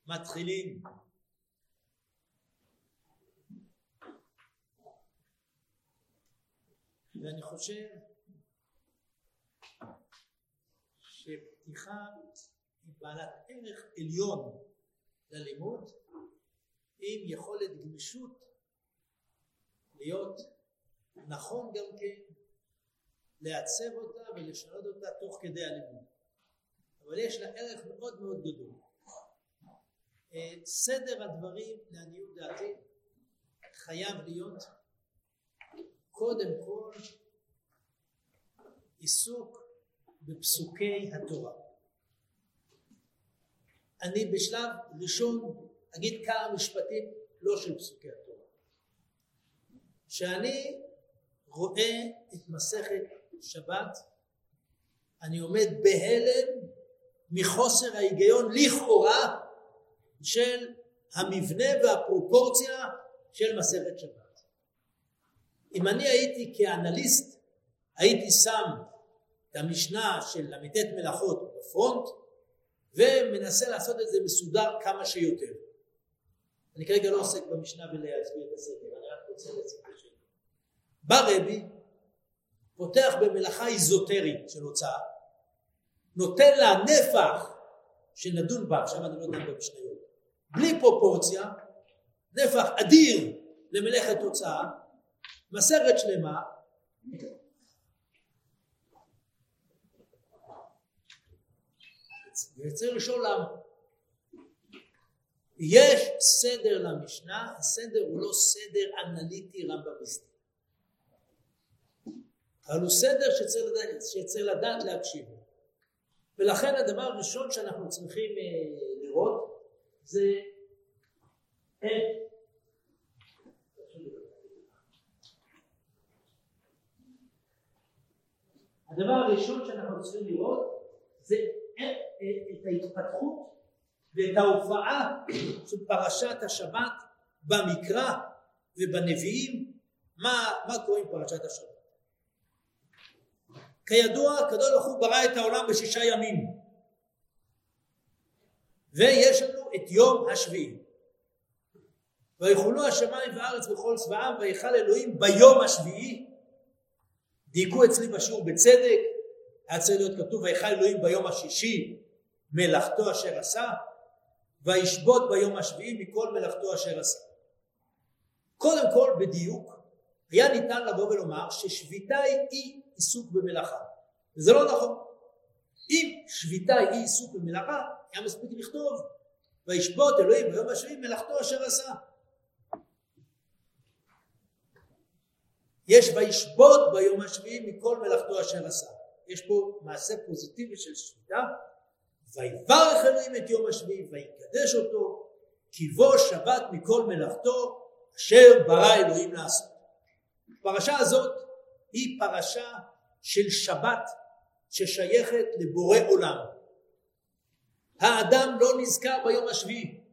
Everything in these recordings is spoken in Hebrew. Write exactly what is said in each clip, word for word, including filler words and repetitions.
מתחילים. ואני חושב שפתיחה היא בעלת ערך עליון ללימוד, עם יכולת גמישות להיות נכון גם כן לעצב אותה ולשנות אותה תוך כדי הלימוד. אבל יש לה ערך מאוד מאוד גדול. סדר הדברים לעניות דעתי חייב להיות קודם כל עיסוק בפסוקי התורה. אני בשלב ראשון אגיד כמה משפטים לא של פסוקי התורה. שאני רואה את מסכת שבת, אני עומד בהלם מחוסר ההיגיון לכאורה של המבנה והפרופורציה של מסכת שבת. אם אני הייתי כאנליסט, הייתי שם את המשנה של למ"ט מלאכות בפרונט, ומנסה לעשות את זה מסודר כמה שיותר. אני כרגע לא עוסק במשנה ולהסביר את הסדר, אני רק רוצה להסביר את השאלה. בא רבי, פותח במלאכה איזוטרית של הוצאה, נותן לה נפח שנדון בה, עכשיו אני לא דן במשניות, בלי פרופורציה, נפח אדיר למלאכת הוצאה, מסכת שלמה, וצריך לשאול למה. יש סדר למשנה, הסדר הוא לא סדר אנליטי רמב"מיסטי, אבל הוא סדר שצריך לדעת, שצריך לדעת להקשיב. ולכן הדבר הראשון שאנחנו צריכים לראות זה איך הדבר הראשון שאנחנו צריכים לראות זה את ההתפתחות ואת ההופעה של פרשת השבת במקרא ובנביאים. מה, מה קורה עם פרשת השבת? כידוע, הקדוש ברוך הוא ברא את העולם בשישה ימים, ויש לנו את יום השביעי. ויחולו השמיים והארץ וכל צבאם, ויחל אלוהים ביום השביעי. דייקו אצלי בשיעור בצדק, היה צריך להיות כתוב ויחל אלוהים ביום השישי מלאכתו אשר עשה, וישבות ביום השביעי מכל מלאכתו אשר עשה. קודם כל בדיוק היה ניתן לבוא ולומר ששביתה היא עיסוק במלאכה, וזה לא נכון. אם שביתה היא עיסוק במלאכה, היה מספיק לכתוב וישבות אלוהים ביום השביעי מלאכתו אשר עשה. יש וישבות ביום השביעי מכל מלאכתו אשר עשה. יש פה מעשה פוזיטיבי של שביתה. ויברך אלוהים את יום השביעי ויקדש אותו, כי בו שבת מכל מלאכתו אשר ברא אלוהים לעשות. הפרשה הזאת היא פרשה של שבת ששייכת לבורא עולם. האדם לא נזכר ביום השביעי.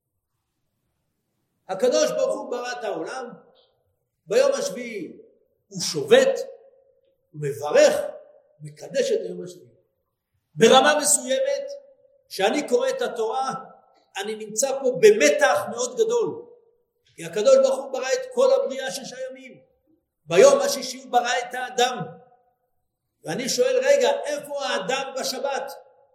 הקדוש ברוך הוא ברא את העולם, ביום השביעי הוא שובת, הוא מברך, הוא מקדש את היום השביעי. ברמה מסוימת, כשאני קורא את התורה, אני נמצא פה במתח מאוד גדול. כי הקדוש ברוך הוא ברא את כל הבריאה שש הימים. ביום השישי הוא ברא את האדם. ואני שואל, רגע, איפה האדם בשבת?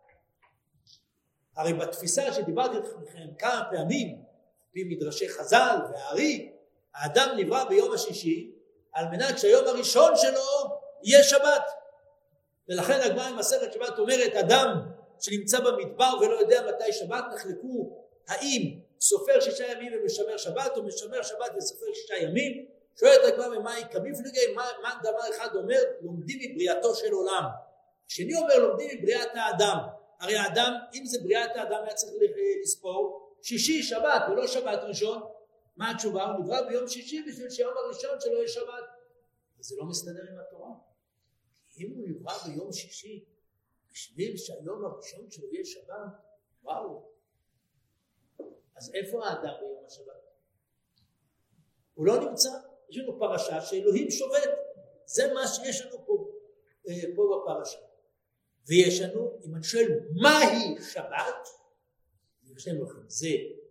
הרי בתפיסה שדיברתי לכם כמה פעמים, לפי מדרשי חז"ל והארי, האדם נברא ביום השישי, על מנת שהיום הראשון שלו יהיה שבת. ולכן הגמרא במסכת שבת אומרת, אדם שנמצא במדבר ולא יודע מתי שבת, נחלקו האם סופר שישה ימים ומשמר שבת, או משמר שבת וסופר שישה ימים. שואלת הגמרא ממאי כמפלגי, מה, מה דבר אחד אומר? לומדים מבריאתו של עולם. השני אומר לומדים מבריאת האדם. הרי האדם, אם זה בריאת האדם, היה צריך לספור שישי שבת ולא שבת ראשון. מה התשובה? הוא נברא ביום שישי בשביל שהיום הראשון שלו יהיה שבת. וזה לא מסתדר עם התורה. אם הוא נברא ביום שישי בשביל שהיום הראשון שלו יהיה שבת, וואו. אז איפה האדם ביום השבת? הוא לא נמצא. יש לנו פרשה שאלוהים שובת. זה מה שיש לנו פה, פה בפרשה. ויש לנו, אם אני שואל מהי שבת, שני מלכים, זה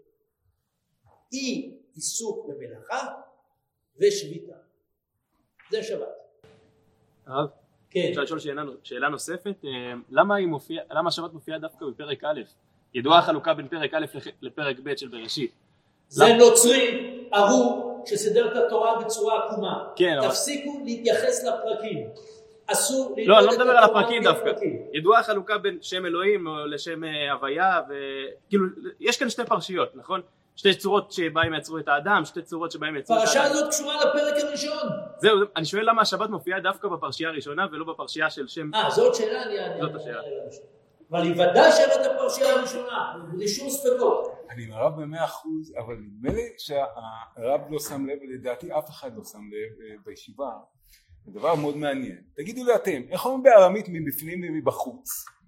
אי עיסוק במלאכה ושביתה. זה שבת. הרב? כן. אפשר לשאול שאלה, שאלה נוספת, למה, היא מופיע, למה השבת מופיעה דווקא בפרק א'? ידועה החלוקה בין פרק א' לפרק ב' של בראשית. זה למה? נוצרי, ארור, שסידר את התורה בצורה עקומה. כן, תפסיקו אבל... להתייחס לפרקים. אסור לא, אני לא מדבר על הפרקים דווקא. ידועה החלוקה בין שם אלוהים או לשם הוויה, וכאילו, יש כאן שתי פרשיות, נכון? שתי צורות שבהם יצרו את האדם, שתי צורות שבהם יצרו את האדם. פרשה הזאת קשורה לפרק הראשון. זהו, אני שואל למה השבת מופיעה דווקא בפרשייה הראשונה ולא בפרשייה של שם... אה, זאת שאלה, אני אענה. זאת השאלה. אבל היא ודאי שאלה את הפרשייה הראשונה, בלי שום ספקות. אני מערב במאה אחוז, אבל נדמה לי שהרב לא שם לב, ולדעתי אף אחד לא שם לב בישיבה, זה דבר מאוד מעניין. תגידו לי אתם, איך אומרים בארמית מבפנים ומבחוץ?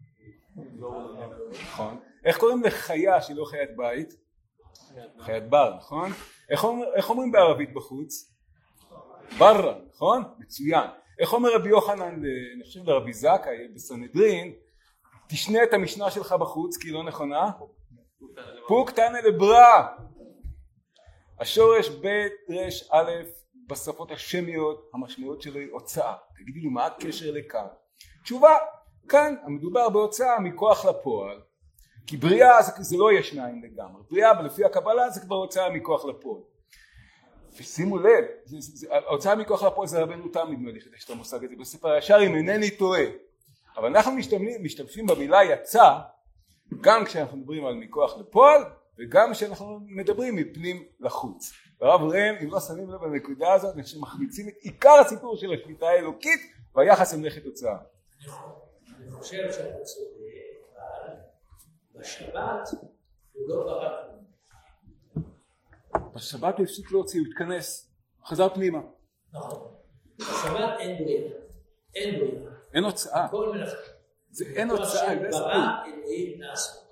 נכון. איך קוראים לחיה שהיא לא חיית בית? חיית בר, נכון? איך אומרים בערבית בחוץ? בררה, נכון? מצוין. איך אומר רבי יוחנן, אני חושב לרבי זכאי בסנהדרין, תשנה את המשנה שלך בחוץ כי היא לא נכונה? פוק תנא לברא. השורש ב' ר' א' בשפות השמיות המשמעות שלו היא הוצאה. תגידי לי מה הקשר לכאן? תשובה, כאן המדובר בהוצאה מכוח לפועל, כי בריאה זה, זה לא יש מאין לגמרי, בריאה לפי הקבלה זה כבר הוצאה מכוח לפועל. ושימו לב, זה, זה, זה, ההוצאה מכוח לפועל זה רבנו תם נדמה לי כדי שאתה מושג את זה בספר הישר אם אינני טועה, אבל אנחנו משתמשים, משתמשים במילה יצא גם כשאנחנו מדברים על מכוח לפועל וגם כשאנחנו מדברים מפנים לחוץ. והרב ראם, אם לא שמים לב בנקודה הזאת, אנחנו שמחמיצים את עיקר הסיפור של השליטה האלוקית והיחס עם מלאכת הוצאה. אני חושב שאתה צודק, אבל בשבת הוא לא ברק. בשבת הוא הפסיק להוציא, הוא התכנס, חזר פנימה. נכון. בשבת אין בריאה. אין בריאה. אין הוצאה. הכל מלאכה. זה אין הוצאה. ברא אלוהים לעשות.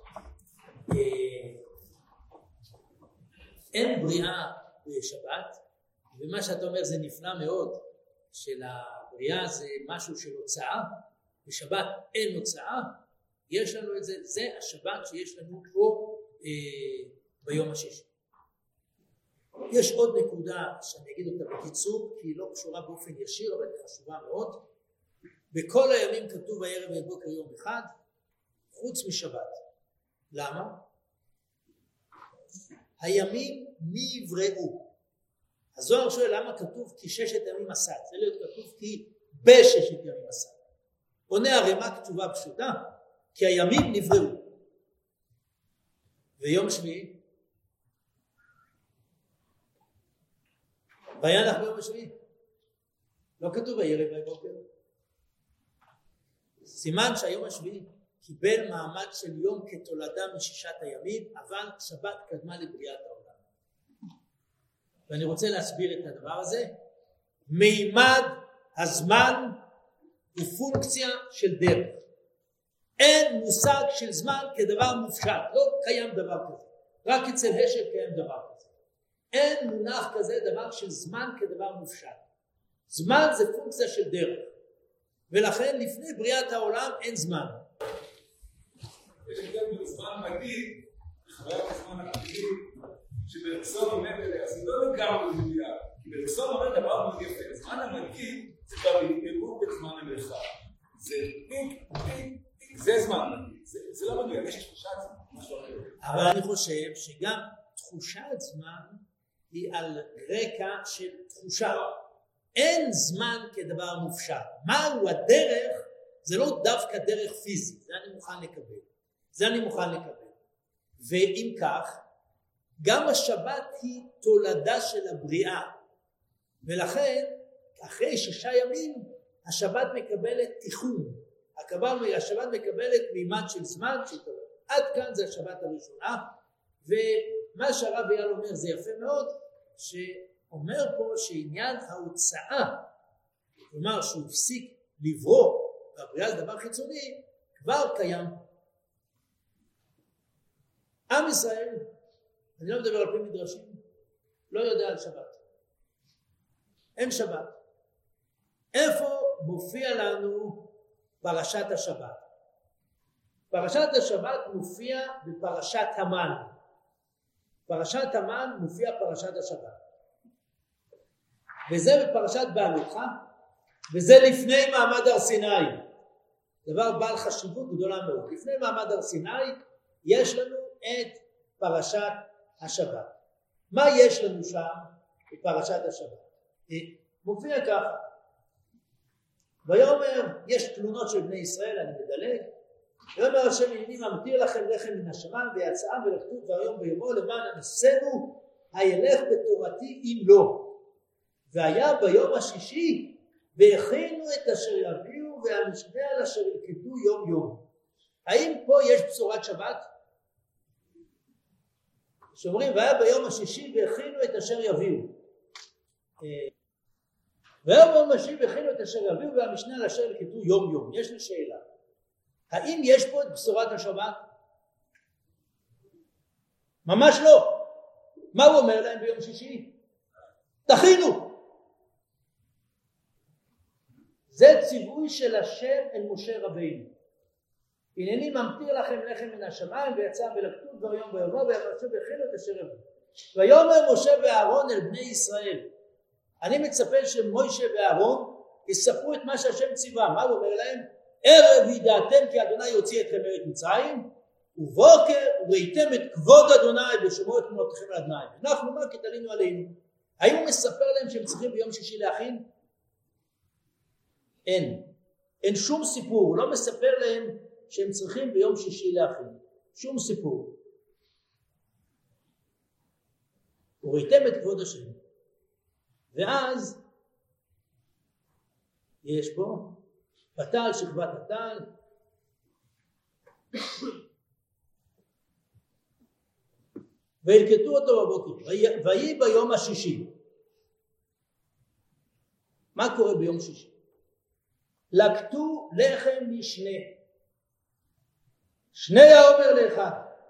אין בריאה בשבת, ומה שאתה אומר זה נפלא מאוד, של הבריאה זה משהו של הוצאה, בשבת אין הוצאה, יש לנו את זה, זה השבת שיש לנו פה אה, ביום השישי. יש עוד נקודה שאני אגיד אותה בקיצור, כי היא לא קשורה באופן ישיר, אבל היא חשובה מאוד. בכל הימים כתוב הערב ובוקר יום אחד, חוץ משבת. למה? הימים נבראו. הזוהר שואל למה כתוב כי ששת ימים עשה, זה להיות כתוב כי בששת ימים עשה. עונה הרמ"א תשובה פשוטה, כי הימים נבראו. ויום שביעי? וינח ביום השביעי. לא כתוב הערב והבוקר. סימן שהיום השביעי קיבל מעמד של יום כתולדה משישת הימים, אבל שבת קדמה לבריאת העולם. ואני רוצה להסביר את הדבר הזה. מימד הזמן הוא פונקציה של דרך. אין מושג של זמן כדבר מופשט, לא קיים דבר כזה. רק אצל השל קיים דבר כזה. אין מונח כזה דבר של זמן כדבר מופשט. זמן זה פונקציה של דרך. ולכן לפני בריאת העולם אין זמן. יש גם בזמן מגיל, חוויה בזמן הפגיל, שברצון אומר, אז זה לא לגמרי מדויק, כי ברצון אומר דבר מאוד יפה, הזמן המגיל זה כבר יראו בזמן המלאכה. זה פיק, פיק, פיק, זה זמן מגיל, זה לא מדויק, יש תחושת זמן, משהו אחר. אבל אני חושב שגם תחושת זמן היא על רקע של תחושה. אין זמן כדבר מופשט. מהו הדרך? זה לא דווקא דרך פיזית, זה אני מוכן לקבל. זה אני מוכן לקבל. ואם כך, גם השבת היא תולדה של הבריאה. ולכן, אחרי שישה ימים, השבת מקבלת תיחום. השבת מקבלת מימד של זמן של תולדה. עד כאן זה השבת הראשונה. ומה שהרב אייל אומר זה יפה מאוד, שאומר פה שעניין ההוצאה, כלומר שהוא הפסיק לברוא, והבריאה זה דבר חיצוני, כבר קיים. עם ישראל, אני לא מדבר על פי מדרשים, לא יודע על שבת. אין שבת. איפה מופיע לנו פרשת השבת? פרשת השבת מופיע בפרשת המן. פרשת המן מופיע פרשת השבת. וזה בפרשת בעלותך, וזה לפני מעמד הר סיני. דבר בעל חשיבות גדולה מאוד. לפני מעמד הר סיני יש לנו את פרשת השבת. מה יש לנו שם בפרשת השבת? מופיע ככה. ויאמר, יש תלונות של בני ישראל, אני מדלג. ויאמר השם הנני ממטיר לכם לחם מן השמיים ויצאם ולכתוב והיום ביומו למען אנסנו הילך בתורתי אם לא. והיה ביום השישי והכינו את אשר יביאו והמשנה על אשר ילכדו יום יום. האם פה יש בשורת שבת? שאומרים והיה ביום השישי והכינו את אשר יביאו. והיה ביום השישי והכינו את אשר יביאו והמשנה על אשר ילכדו יום יום. יש לי שאלה. האם יש פה את בשורת השבת? ממש לא. מה הוא אומר להם ביום שישי? תכינו. זה ציווי של השם אל משה רבינו. הנני ממטיר לכם לחם מן השמיים ויצא ולכתוב ביום ויבוא ויבשו והכינו את אשר יביאו. ויאמר משה ואהרון אל בני ישראל. אני מצפה שמשה ואהרון יספרו את מה שהשם ציווה. מה הוא אומר להם? ערב ידעתם כי אדוני יוציא אתכם מארץ מצרים, ובוקר וראיתם את כבוד אדוני ושמעו את תמונותיכם על אדוני. אנחנו מה כי תלינו עלינו. האם הוא מספר להם שהם צריכים ביום שישי להכין? אין. אין שום סיפור. הוא לא מספר להם שהם צריכים ביום שישי להכין. שום סיפור. וראיתם את כבוד השם. ואז יש פה בטל שכבת הטל, וילקטו אותו בבוקר, ויהי ביום השישי. מה קורה ביום שישי? לקטו לחם משנה, שני האומר לאחד.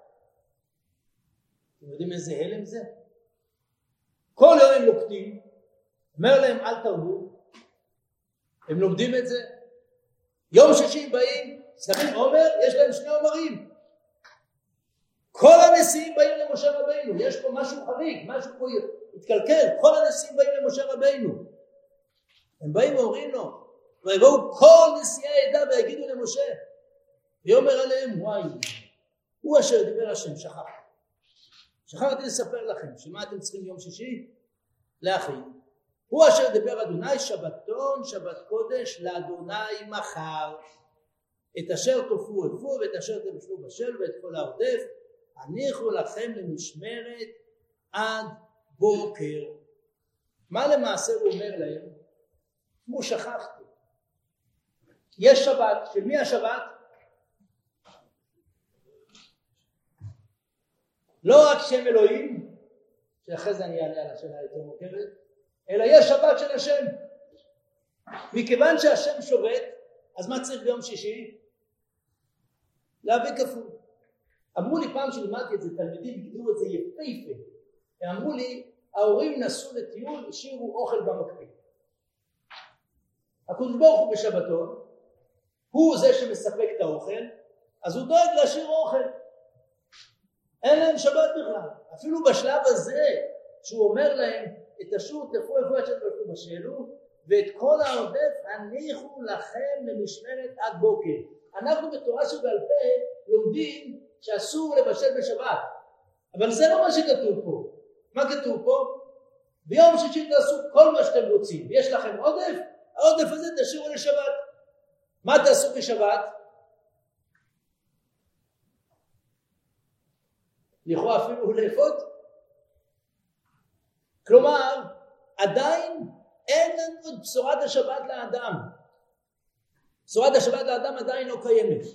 אתם יודעים איזה הלם זה? כל יום הם לוקטים, אומר להם אל תרבו, הם לומדים את זה. יום שישי באים, סליחים עומר, יש להם שני עומרים. כל הנשיאים באים למשה רבינו, יש פה משהו חריג, משהו פה התקלקל, כל הנשיאים באים למשה רבינו. הם באים ואומרים לו, ויבואו כל נשיאי העדה ויגידו למשה, ויאמר עליהם, וואי, הוא אשר דיבר השם, שכח. שכחתי לספר לכם, שמה אתם צריכים יום שישי? להכין. הוא אשר דיבר אדוני שבתון שבת קודש לאדוני מחר. את אשר תופו אפו ואת אשר תבשלו בשל ואת כל העודף הניחו לכם למשמרת עד בוקר. מה למעשה הוא אומר להם? כמו שכחתי. יש שבת, של מי השבת? לא רק שם אלוהים, שאחרי זה אני אענה על השאלה יותר מוכרת, אלא יש שבת של השם. מכיוון שהשם שובת, אז מה צריך ביום שישי? להביא כפול. אמרו לי פעם שלימדתי את זה, תלמידים הגדירו את זה יפהפה. הם אמרו לי, ההורים נסעו לטיול, השאירו אוכל במקפיא. הקדוש ברוך הוא בשבתון, הוא זה שמספק את האוכל, אז הוא דואג להשאיר אוכל. אין להם שבת בכלל. אפילו בשלב הזה, שהוא אומר להם, את השור תפו איפה את שתבשלו בשלו, ואת כל העודף הניחו לכם למשמרת עד בוקר. אנחנו בתורה שבעל פה לומדים שאסור לבשל בשבת, אבל זה לא מה שכתוב פה. מה כתוב פה? ביום שישי תעשו כל מה שאתם רוצים. יש לכם עודף, העודף הזה תשאירו לשבת. מה תעשו בשבת? לכאורה אפילו לאפות. כלומר, עדיין אין לנו את בשורת השבת לאדם. בשורת השבת לאדם עדיין לא קיימת.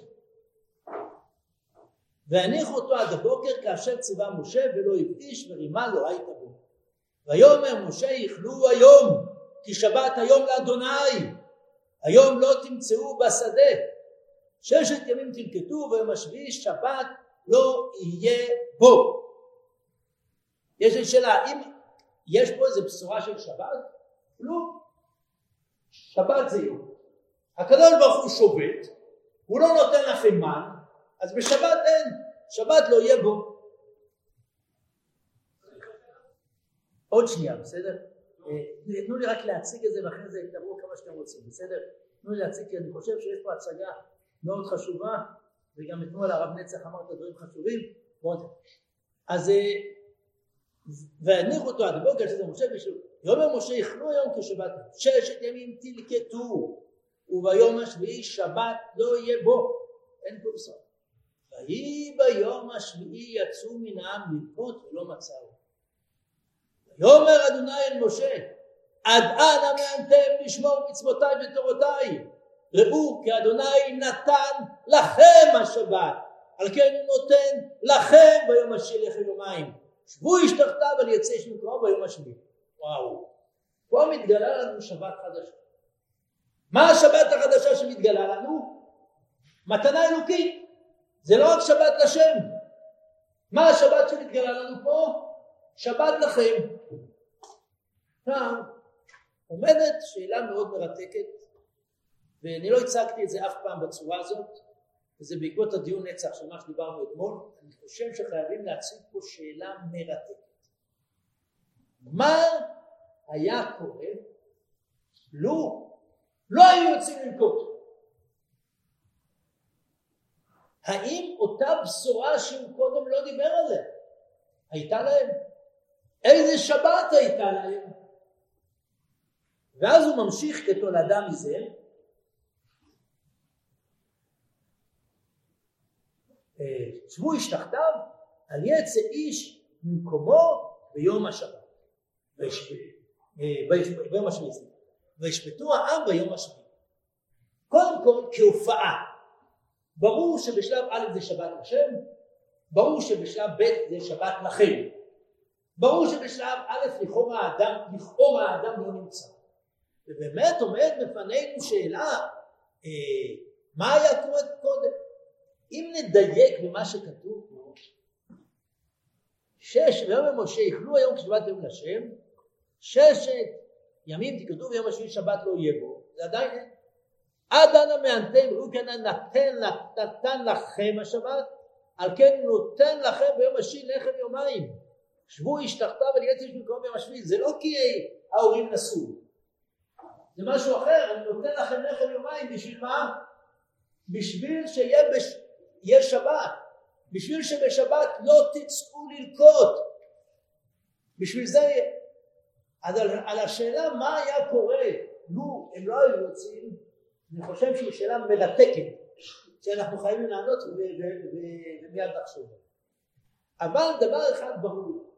והניחו אותו עד הבוקר כאשר ציווה משה ולא הבאיש ורימה לא היית בו. ויאמר משה יכלו היום כי שבת היום לאדוני. היום לא תמצאו בשדה. ששת ימים תלקטו ויום השביעי שבת לא יהיה בו. יש לי שאלה, האם יש פה איזו בשורה של שבת? לא. שבת זה יום. הקדוש ברוך הוא שובת, הוא לא נותן לכם מן, אז בשבת אין, שבת לא יהיה בו. עוד שנייה, בסדר? תנו לי רק להציג את זה ואחרי זה תדברו כמה שאתם רוצים, בסדר? תנו לי להציג, כי אני חושב שיש פה הצגה מאוד חשובה, וגם אתמול הרב נצח אמר את הדברים חשובים. אז והניחו אותו עד הבוקר שזה משה ושוב. ואומר משה, יכלו היום כשבת, ששת ימים תלקטו, וביום השביעי שבת לא יהיה בו. אין פה בסדר. ויהי ביום השביעי יצאו מן העם ללקוט ולא מצאו. ויאמר אדוני אל משה, עד אנה מאנתם לשמור מצוותיי ותורותיי? ראו כי אדוני נתן לכם השבת, על כן הוא נותן לכם ביום השביעי לחם יומיים. שבו איש תחתיו על יצא איש ממקומו ביום השביעי. וואו, פה מתגלה לנו שבת חדשה. מה השבת החדשה שמתגלה לנו? מתנה אלוקית. זה לא רק שבת לשם. מה השבת שמתגלה לנו פה? שבת לכם. עכשיו, עומדת שאלה מאוד מרתקת, ואני לא הצגתי את זה אף פעם בצורה הזאת, וזה בעקבות הדיון נצח של מה שדיברנו אתמול. אני חושב שחייבים להציג פה שאלה מרתקת. מה היה קורה לו לא היו יוצאים ללקוט? האם אותה בשורה שהוא קודם לא דיבר עליה הייתה להם? איזה שבת הייתה להם? ואז הוא ממשיך כתולדה מזה, שבו איש תחתיו על יצא איש ממקומו ביום השבת, ביום השביעי, וישפטו העם ביום השביעי. קודם כל כהופעה, ברור שבשלב א' זה שבת לשם, ברור שבשלב ב' זה שבת לכם, ברור שבשלב א' לכאורה האדם, לכאורה האדם לא נמצא. ובאמת עומד בפנינו שאלה, אה, מה היה קורה קודם? אם נדייק במה שכתוב פה, שש ויום משה יכלו היום כשבת יום לשם, ששת ימים תקדו ויום השביעי שבת לא יהיה בו, זה עדיין אין. עד אנה מאנתם, ראו כאן נתן, נתן לכם השבת, על כן נותן לכם ביום השביעי לחם יומיים. שבו איש תחתיו על יצא איש ממקומו ביום השביעי. זה לא כי ההורים נסעו, זה משהו אחר. אני נותן לכם לחם יומיים בשביל מה? בשביל שיהיה בש... שבת, בשביל שבשבת לא תצאו ללקוט. בשביל זה, אז על, על השאלה מה היה קורה לו הם לא היו יוצאים, אני חושב שהיא שאלה מרתקת שאנחנו חייבים לענות ומיד לחשוב. אבל דבר אחד ברור,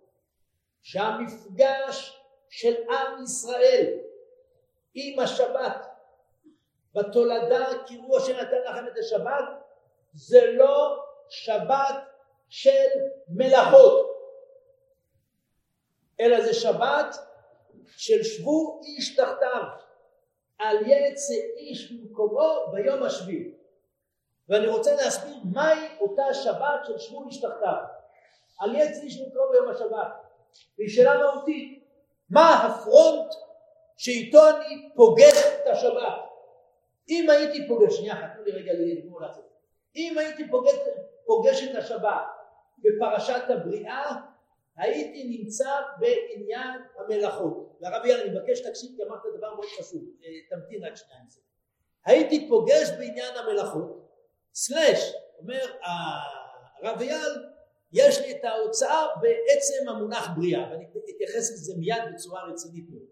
שהמפגש של עם ישראל עם השבת בתולדה קירו אשר נתן לכם את השבת, זה לא שבת של מלאכות, אלא זה שבת של שבו איש תחתיו על יצא איש ממקומו ביום השביעי. ואני רוצה להסביר מהי אותה שבת של שבו איש תחתיו על יצא איש ממקומו ביום השבת. והיא שאלה מהותית, מה הפרונט שאיתו אני פוגש את השבת? אם הייתי פוגש, שנייה אחת, תנו לי רגע לגמור לעשות. אם הייתי פוגש, פוגש את השבת בפרשת הבריאה, הייתי נמצא בעניין המלאכות. והרב יאללה, אני מבקש תקשיב כי אמרת דבר מאוד חשוב, תמתין רק שניים זה. הייתי פוגש בעניין המלאכות, סלש, אומר הרב יאללה, יש לי את ההוצאה בעצם המונח בריאה, ואני אתייחס לזה מיד בצורה רצינית מאוד.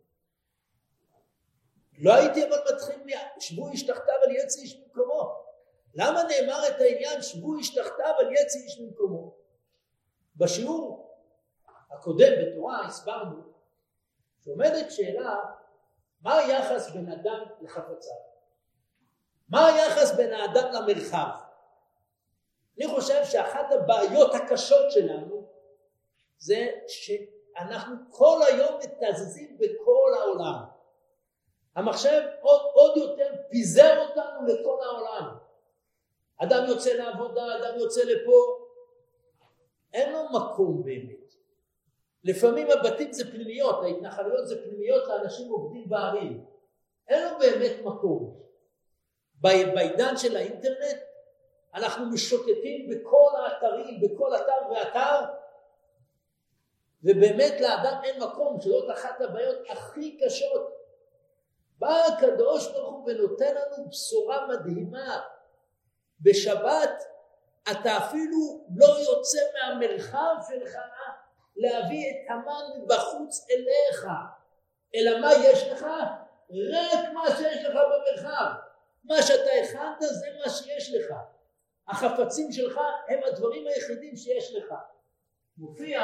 לא הייתי אבל מתחיל מיד, שבו איש תחתיו על יצא איש ממקומו. למה נאמר את העניין שבו איש תחתיו על יצא איש ממקומו? בשיעור הקודם בתורה הסברנו שעומדת שאלה, מה היחס בין אדם לחפציו? מה היחס בין האדם למרחב? אני חושב שאחת הבעיות הקשות שלנו זה שאנחנו כל היום מתזזים בכל העולם. המחשב עוד, עוד יותר פיזר אותנו לכל העולם. אדם יוצא לעבודה, אדם יוצא לפה, אין לו מקום באמת. לפעמים הבתים זה פנימיות, ההתנחלויות זה פנימיות לאנשים עובדים בערים. אין לו באמת מקום. בעידן של האינטרנט אנחנו משוטטים בכל האתרים, בכל אתר ואתר, ובאמת לאדם אין מקום, שזאת אחת הבעיות הכי קשות. בא הקדוש ברוך הוא ונותן לנו בשורה מדהימה. בשבת אתה אפילו לא יוצא מהמרחב שלך להביא את המן מבחוץ אליך, אלא מה יש לך? רק מה שיש לך במרחב. מה שאתה הכנת זה מה שיש לך. החפצים שלך הם הדברים היחידים שיש לך. מופיע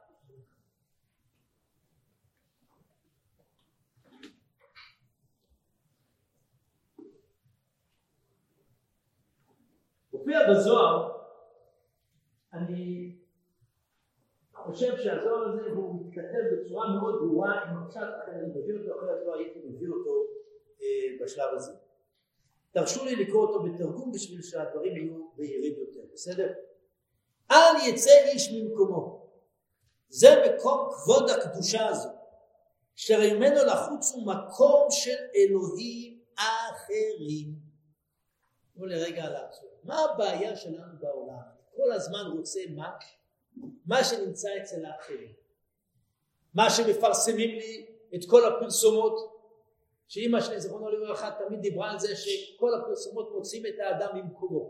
מופיע בזוהר, אני חושב שהזוהר הזה הוא מתכתב בצורה מאוד ברורה עם הפשט, אחרי אני מביא אותו, אחרת לא הייתי מביא אותו אה, בשלב הזה. תרשו לי לקרוא אותו בתרגום בשביל שהדברים יהיו בהירים יותר, בסדר? אל יצא איש ממקומו. זה מקום כבוד הקדושה הזו, שממנו לחוץ הוא מקום של אלוהים אחרים. תנו לי רגע לעצור. מה הבעיה שלנו בעולם? כל הזמן רוצה מה? מה שנמצא אצל האחרים. מה שמפרסמים לי את כל הפרסומות, שאמא שלי זכרונו לברכה תמיד דיברה על זה שכל הפרסומות מוצאים את האדם ממקומו.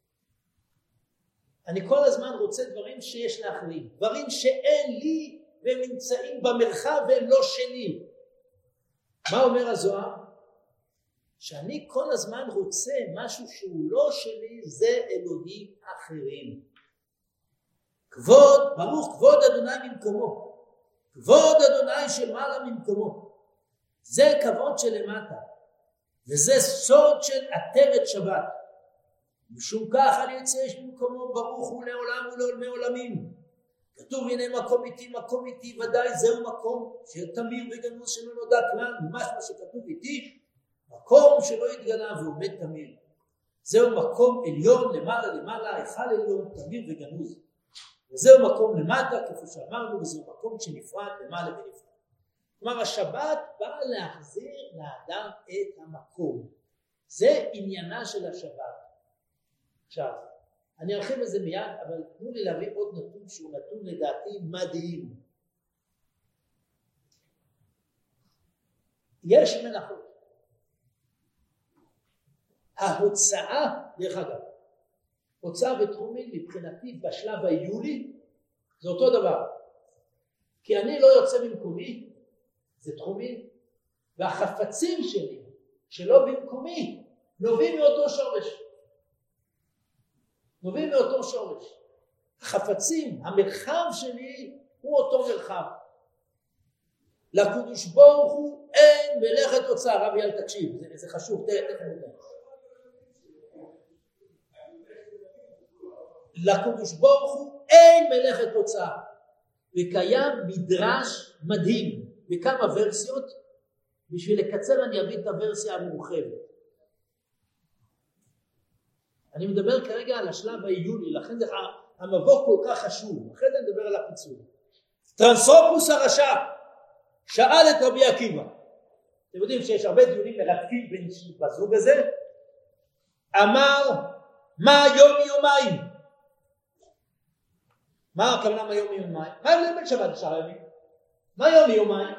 אני כל הזמן רוצה דברים שיש לאחרים, דברים שאין לי והם נמצאים במרחב והם לא שני. מה אומר הזוהר? שאני כל הזמן רוצה משהו שהוא לא שלי, זה אלוהים אחרים. כבוד, ברוך כבוד אדוני ממקומו, כבוד אדוני שמעלה ממקומו. זה כבוד שלמטה, וזה סוד של עטרת שבת. משום כך אני יצא איש ממקומו, ברוך הוא לעולם ולעולמי עולמים. כתוב הנה מקום איתי, מקום איתי, ודאי זהו מקום שתמיר וגנוז שלא נודע כלל, ממש מה שכתוב איתי, מקום שלא יתגלה ועומד תמיר. זהו מקום עליון, למעלה למעלה, היכל עליון, תמיר וגנוז. וזהו מקום למטה, כפי שאמרנו, וזהו מקום שנפרד למעלה ונפרד. כלומר, השבת באה להחזיר לאדם את המקום. זה עניינה של השבת. עכשיו, אני ארחיב את זה מיד, אבל תנו לי להביא עוד נתון שהוא נתון לדעתי מדהים. יש מלאכות. ההוצאה, דרך אגב, הוצאה בתחומין מבחינתי בשלב היולי, זה אותו דבר. כי אני לא יוצא ממקומי, זה תחומין, והחפצים שלי, שלא במקומי, נובעים מאותו שורש. נובעים מאותו שורש. החפצים, המרחב שלי, הוא אותו מרחב. לקדוש ברוך הוא אין מלאכת הוצאה. רבי אל תקשיב, זה, זה חשוב, תכף נדע. לקדוש ברוך הוא אין מלאכת הוצאה. וקיים מדרש מדהים בכמה ורסיות. בשביל לקצר אני אביא את הוורסיה המורחבת. אני מדבר כרגע על השלב העיוני, לכן זה המבוא כל כך חשוב. אחרי זה נדבר על הפיצול. טרנסופוס הרשע שאל את רבי עקיבא. אתם יודעים שיש הרבה דיונים מרתקים בזוג הזה. אמר, מה יום יומיים? מה הכוונה מה יום יומיים? מה יום בין שבת לשאר הימים? מה יום יומיים?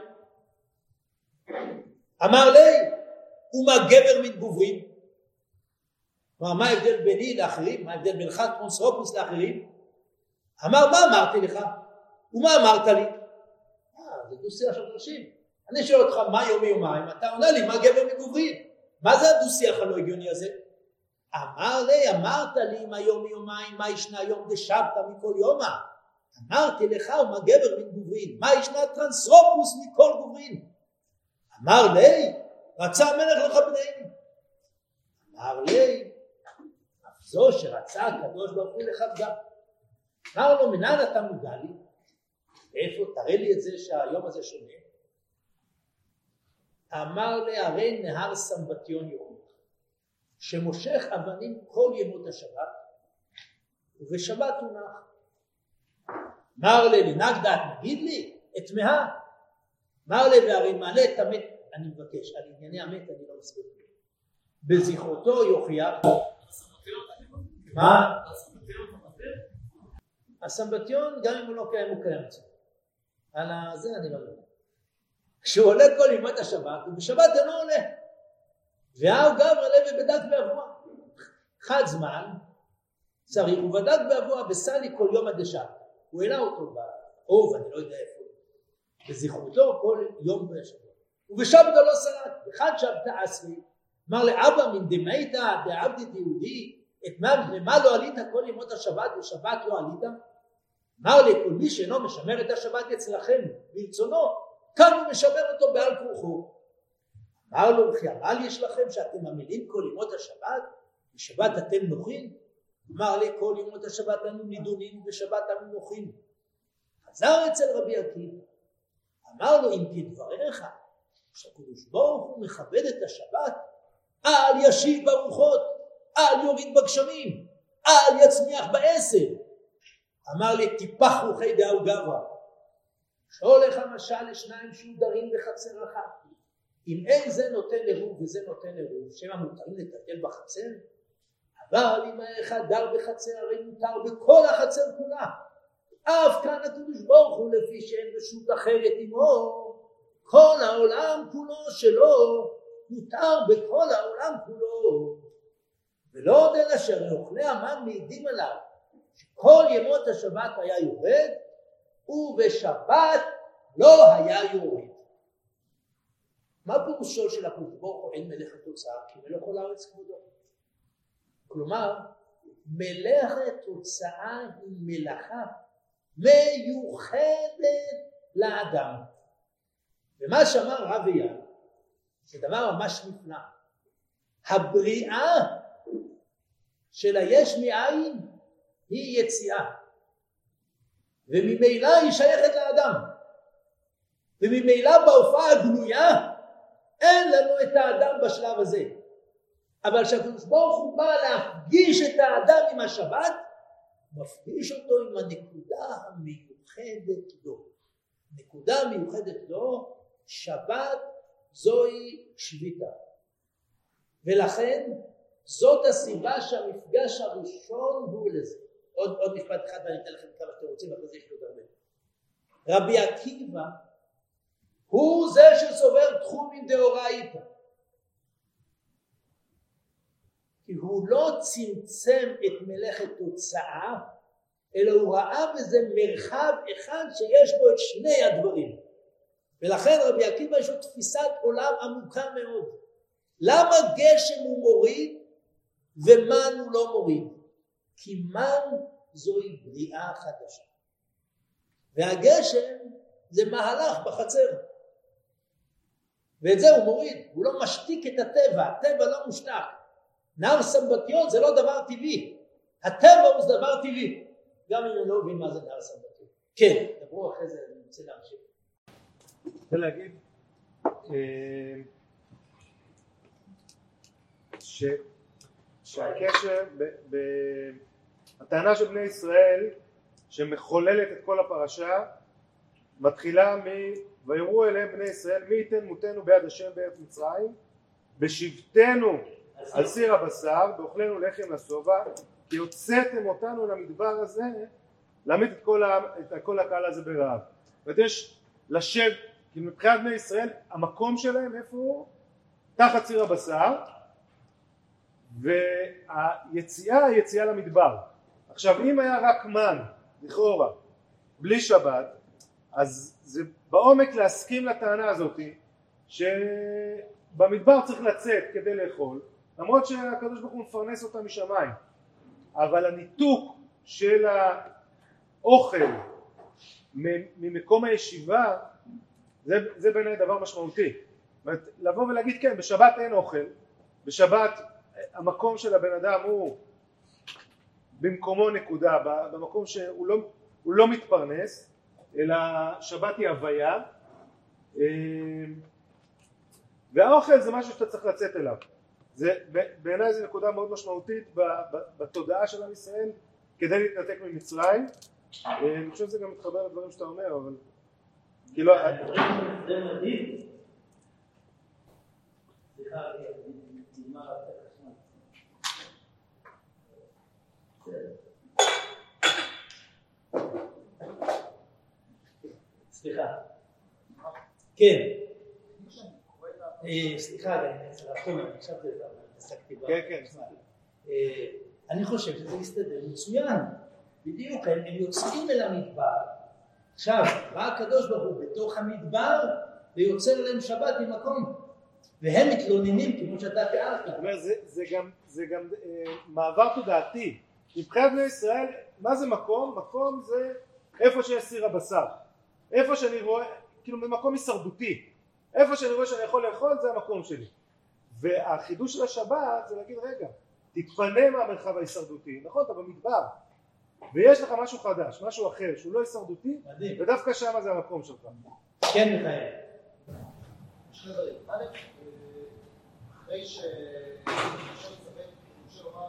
אמר לי, ומה גבר מתגוברים? מה ההבדל ביני לאחרים? מה ההבדל בינך טרנסופוס לאחרים? אמר, מה אמרתי לך? ומה אמרת לי? אה, זה דו-שיח של אנשים. אני שואל אותך מה יום יומיים, אתה עונה לי מה גבר מתגוברים? מה זה הדו-שיח הלא הגיוני הזה? אמר לי, אמרת לי מה יום יומיים, מה ישנה יום דשבת מכל יומה? אמרתי לך ומה גבר מתגוברים? מה ישנה טרנסופוס מכל גוברים? אמר לי, רצה המלך לכבדני. אמר לי, זו שרצה הקדוש ברוך הוא לכבדה. אמר לו, מנהל אתה מודע לי? איפה? תראה לי את זה שהיום הזה שונה. אמר לי, הרי נהר סמבטיון יום, שמושך אבנים כל ימות השבת, ובשבת הוא נח. אמר לי, לנהג דעת נגיד לי, את תמהה. אמר לי, והרי מעלה את המת, אני מבקש, על ענייני המת אני לא מסביר. בזכרותו יוכיח, מה? הסמבטיון גם אם הוא לא קיים הוא קיים אצלו. על זה אני לא יודע. כשהוא עולה כל ימות השבת, ובשבת אינו עולה. והאו גבר לב ובדק באבוה. חד זמן, צריך, הוא בדק באבוה בסלי כל יום הדשא. הוא העלה אותו באוב, אני לא יודע איפה. בזכרותו כל יום בשבת. ובשבתו לא סלט. אחד שבתא עשרי, אמר לאבא מן דמייתא דעבדית יהודי, את מה, למה לא עלית כל ימות השבת ושבת לא עלית? אמר לי, כל מי שאינו משמר את השבת אצלכם ברצונו, כאן הוא משמר אותו בעל כורחו. אמר לו, וכי אמר יש לכם שאתם עמלים כל ימות השבת, בשבת אתם נוחים? אמר לי, כל ימות השבת אנו נידונים, ובשבת אנו נוחים. חזר אצל רבי עקיבא, אמר לו, אם כדבריך, שהקדוש ברוך הוא מכבד את השבת, אל ישיב ברוחות, אל יוריד בגשמים, אל יצמיח בעשר. אמר לי, טיפח רוחי דאו גברא. שולח המשל לשניים שודרים בחצר אחת. אם אין זה נותן עירוב וזה נותן עירוב, שמא מותרים לטלטל בחצר? אבל אם האחד דר בחצר, הרי מותר בכל החצר כולה. אף כאן הקדוש ברוך הוא לפי שאין רשות אחרת עמו, כל העולם כולו שלו, מותר בכל העולם כולו. ולא עוד אלא שאוכלי המן מעידים עליו, שכל ימות השבת היה יורד, ובשבת לא היה יורד. מה פירושו של הקדוש ברוך הוא אין מלאכת תוצאה? כי מלך כל הארץ כבודו. כלומר, מלאכת תוצאה היא מלאכה מיוחדת לאדם. ומה שאמר רב אייל, זה דבר ממש נפלא. הבריאה של היש מאין היא יציאה. וממילא היא שייכת לאדם. וממילא בהופעה הגלויה אין לנו את האדם בשלב הזה. אבל כשהקדוש ברוך הוא בא להפגיש את האדם עם השבת, מפגיש אותו עם הנקודה המיוחדת לו. נקודה מיוחדת לו, שבת זוהי שביתה. ולכן זאת הסיבה שהמפגש הראשון הוא לזה. עוד, עוד משפט אחד ואני אתן לכם כמה שאתם רוצים, אבל זה יש לו הרבה. רבי עקיבא הוא זה שסובר תחומים דאורייתא. כי הוא לא צמצם את מלאכת תוצאה, אלא הוא ראה בזה מרחב אחד שיש בו את שני הדברים. ולכן רבי עקיבא יש לו תפיסת עולם עמוקה מאוד. למה גשם הוא מוריד ומן הוא לא מוריד? כי מן זוהי בריאה חדשה. והגשם זה מהלך בחצר. ואת זה הוא מוריד, הוא לא משתיק את הטבע, הטבע לא מושתק. נער סמבטיון זה לא דבר טבעי, הטבע הוא דבר טבעי. גם אם אני לא מבין מה זה נער סמבטיון. כן, דברו אחרי זה, אני רוצה להמשיך. אני רוצה להגיד ש... שהקשר, ב... ב... הטענה של בני ישראל שמחוללת את כל הפרשה מתחילה מ... ויאמרו אליהם בני ישראל מי ייתן מותנו ביד השם בארץ מצרים בשבתנו על סיר הבשר באוכלנו לחם לשובע כי הוצאתם אותנו למדבר הזה להעמיד את כל, ה... את כל הקהל הזה ברעב. זאת אומרת יש לשב, כי מבחינת בני ישראל המקום שלהם איפה הוא? תחת סיר הבשר והיציאה היא יציאה למדבר. עכשיו אם היה רק מן לכאורה בלי שבת אז זה בעומק להסכים לטענה הזאת שבמדבר צריך לצאת כדי לאכול למרות שהקדוש ברוך הוא מפרנס אותה משמיים, אבל הניתוק של האוכל ממקום הישיבה זה, זה בעיניי דבר משמעותי. לבוא ולהגיד כן בשבת אין אוכל, בשבת המקום של הבן אדם הוא במקומו נקודה, במקום שהוא לא, הוא לא מתפרנס אלא שבת היא הוויה והאוכל זה משהו שאתה צריך לצאת אליו. זה, בעיניי זו נקודה מאוד משמעותית בתודעה של עם ישראל כדי להתנתק ממצרים. אני חושב שזה גם מתחבר לדברים שאתה אומר, אבל כאילו זה מדהים. סליחה, נגמר כן. סליחה, אני עכשיו עסקתי בה. כן, כן. אני חושב שזה מסתדר מצוין. בדיוק, הם יוצאים אל המדבר. עכשיו, בא הקדוש ברוך הוא בתוך המדבר ויוצר להם שבת ממקום. והם מתלוננים כמו שאתה תיארת. זאת אומרת, זה גם מעבר תודעתי. מבחינת בני ישראל, מה זה מקום? מקום זה איפה שיש סיר הבשר. איפה שאני רואה, כאילו במקום הישרדותי. איפה שאני רואה שאני יכול לאכול זה המקום שלי. והחידוש של השבת זה להגיד רגע, תתפנה מהמרחב ההישרדותי, נכון? אתה במדבר. ויש לך משהו חדש, משהו אחר שהוא לא הישרדותי, ודווקא שם זה המקום שלך. כן, מיכאל. שני דברים. א', אחרי ש... אפשר לצוות, אפשר לומר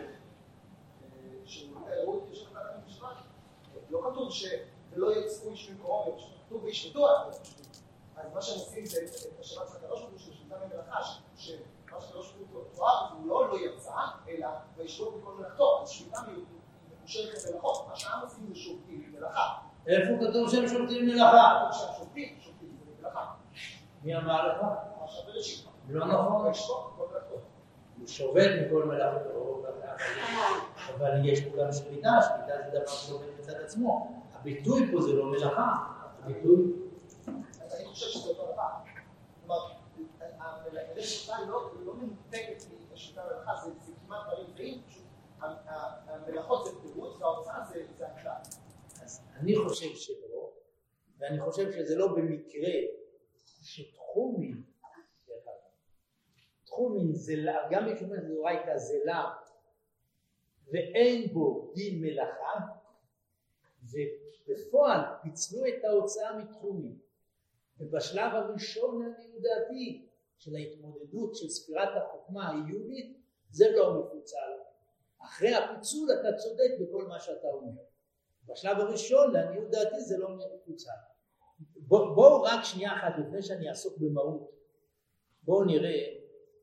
שהוא הראו את ישב כאן במשפט, לא כתוב שלא יצאו איש ממקומו, כתוב וישבתו עליו. אז מה שהם עושים זה את השבת של הקדוש ברוך הוא של שליטה במלאכה, שמה שקדוש ברוך הוא תואר הוא לא לא יצא, אלא וישבו בכל מלאכתו, אז שליטה מקושרת למלאכות. מה שהם עושים זה שובתים במלאכה. איפה כתוב שהם שובתים במלאכה? כתוב שהם שובתים, שובתים במלאכה. מי אמר לך? עכשיו בראשית. לא נכון. וישבו בכל מלאכתו. הוא שובת מכל מלאכתו, אבל יש פה גם שליטה, שליטה זה דבר שעובד מצד עצמו. הביטוי פה זה לא מלאכה, הביטוי... אני חושב שזה אותו דבר. כלומר, המלאכה לא מנותקת מהשיטה במלאכה, זה כמעט דברים זהים, פשוט המלאכות זה פירוט וההוצאה זה הכלל. אז אני חושב שלא, ואני חושב שזה לא במקרה שתחומים, תחומים זלה, גם מי שאומר זה אורייתא זלה, ואין בו דין מלאכה, ובפועל פיצלו את ההוצאה מתחומים. ובשלב הראשון לעניות דעתי של ההתמודדות של ספירת החוכמה העיונית, זה לא מפוצל. אחרי הפיצול אתה צודק בכל מה שאתה אומר. בשלב הראשון לעניות דעתי זה לא מפוצל. בואו בוא רק שנייה אחת לפני שאני אעסוק במהות. בואו נראה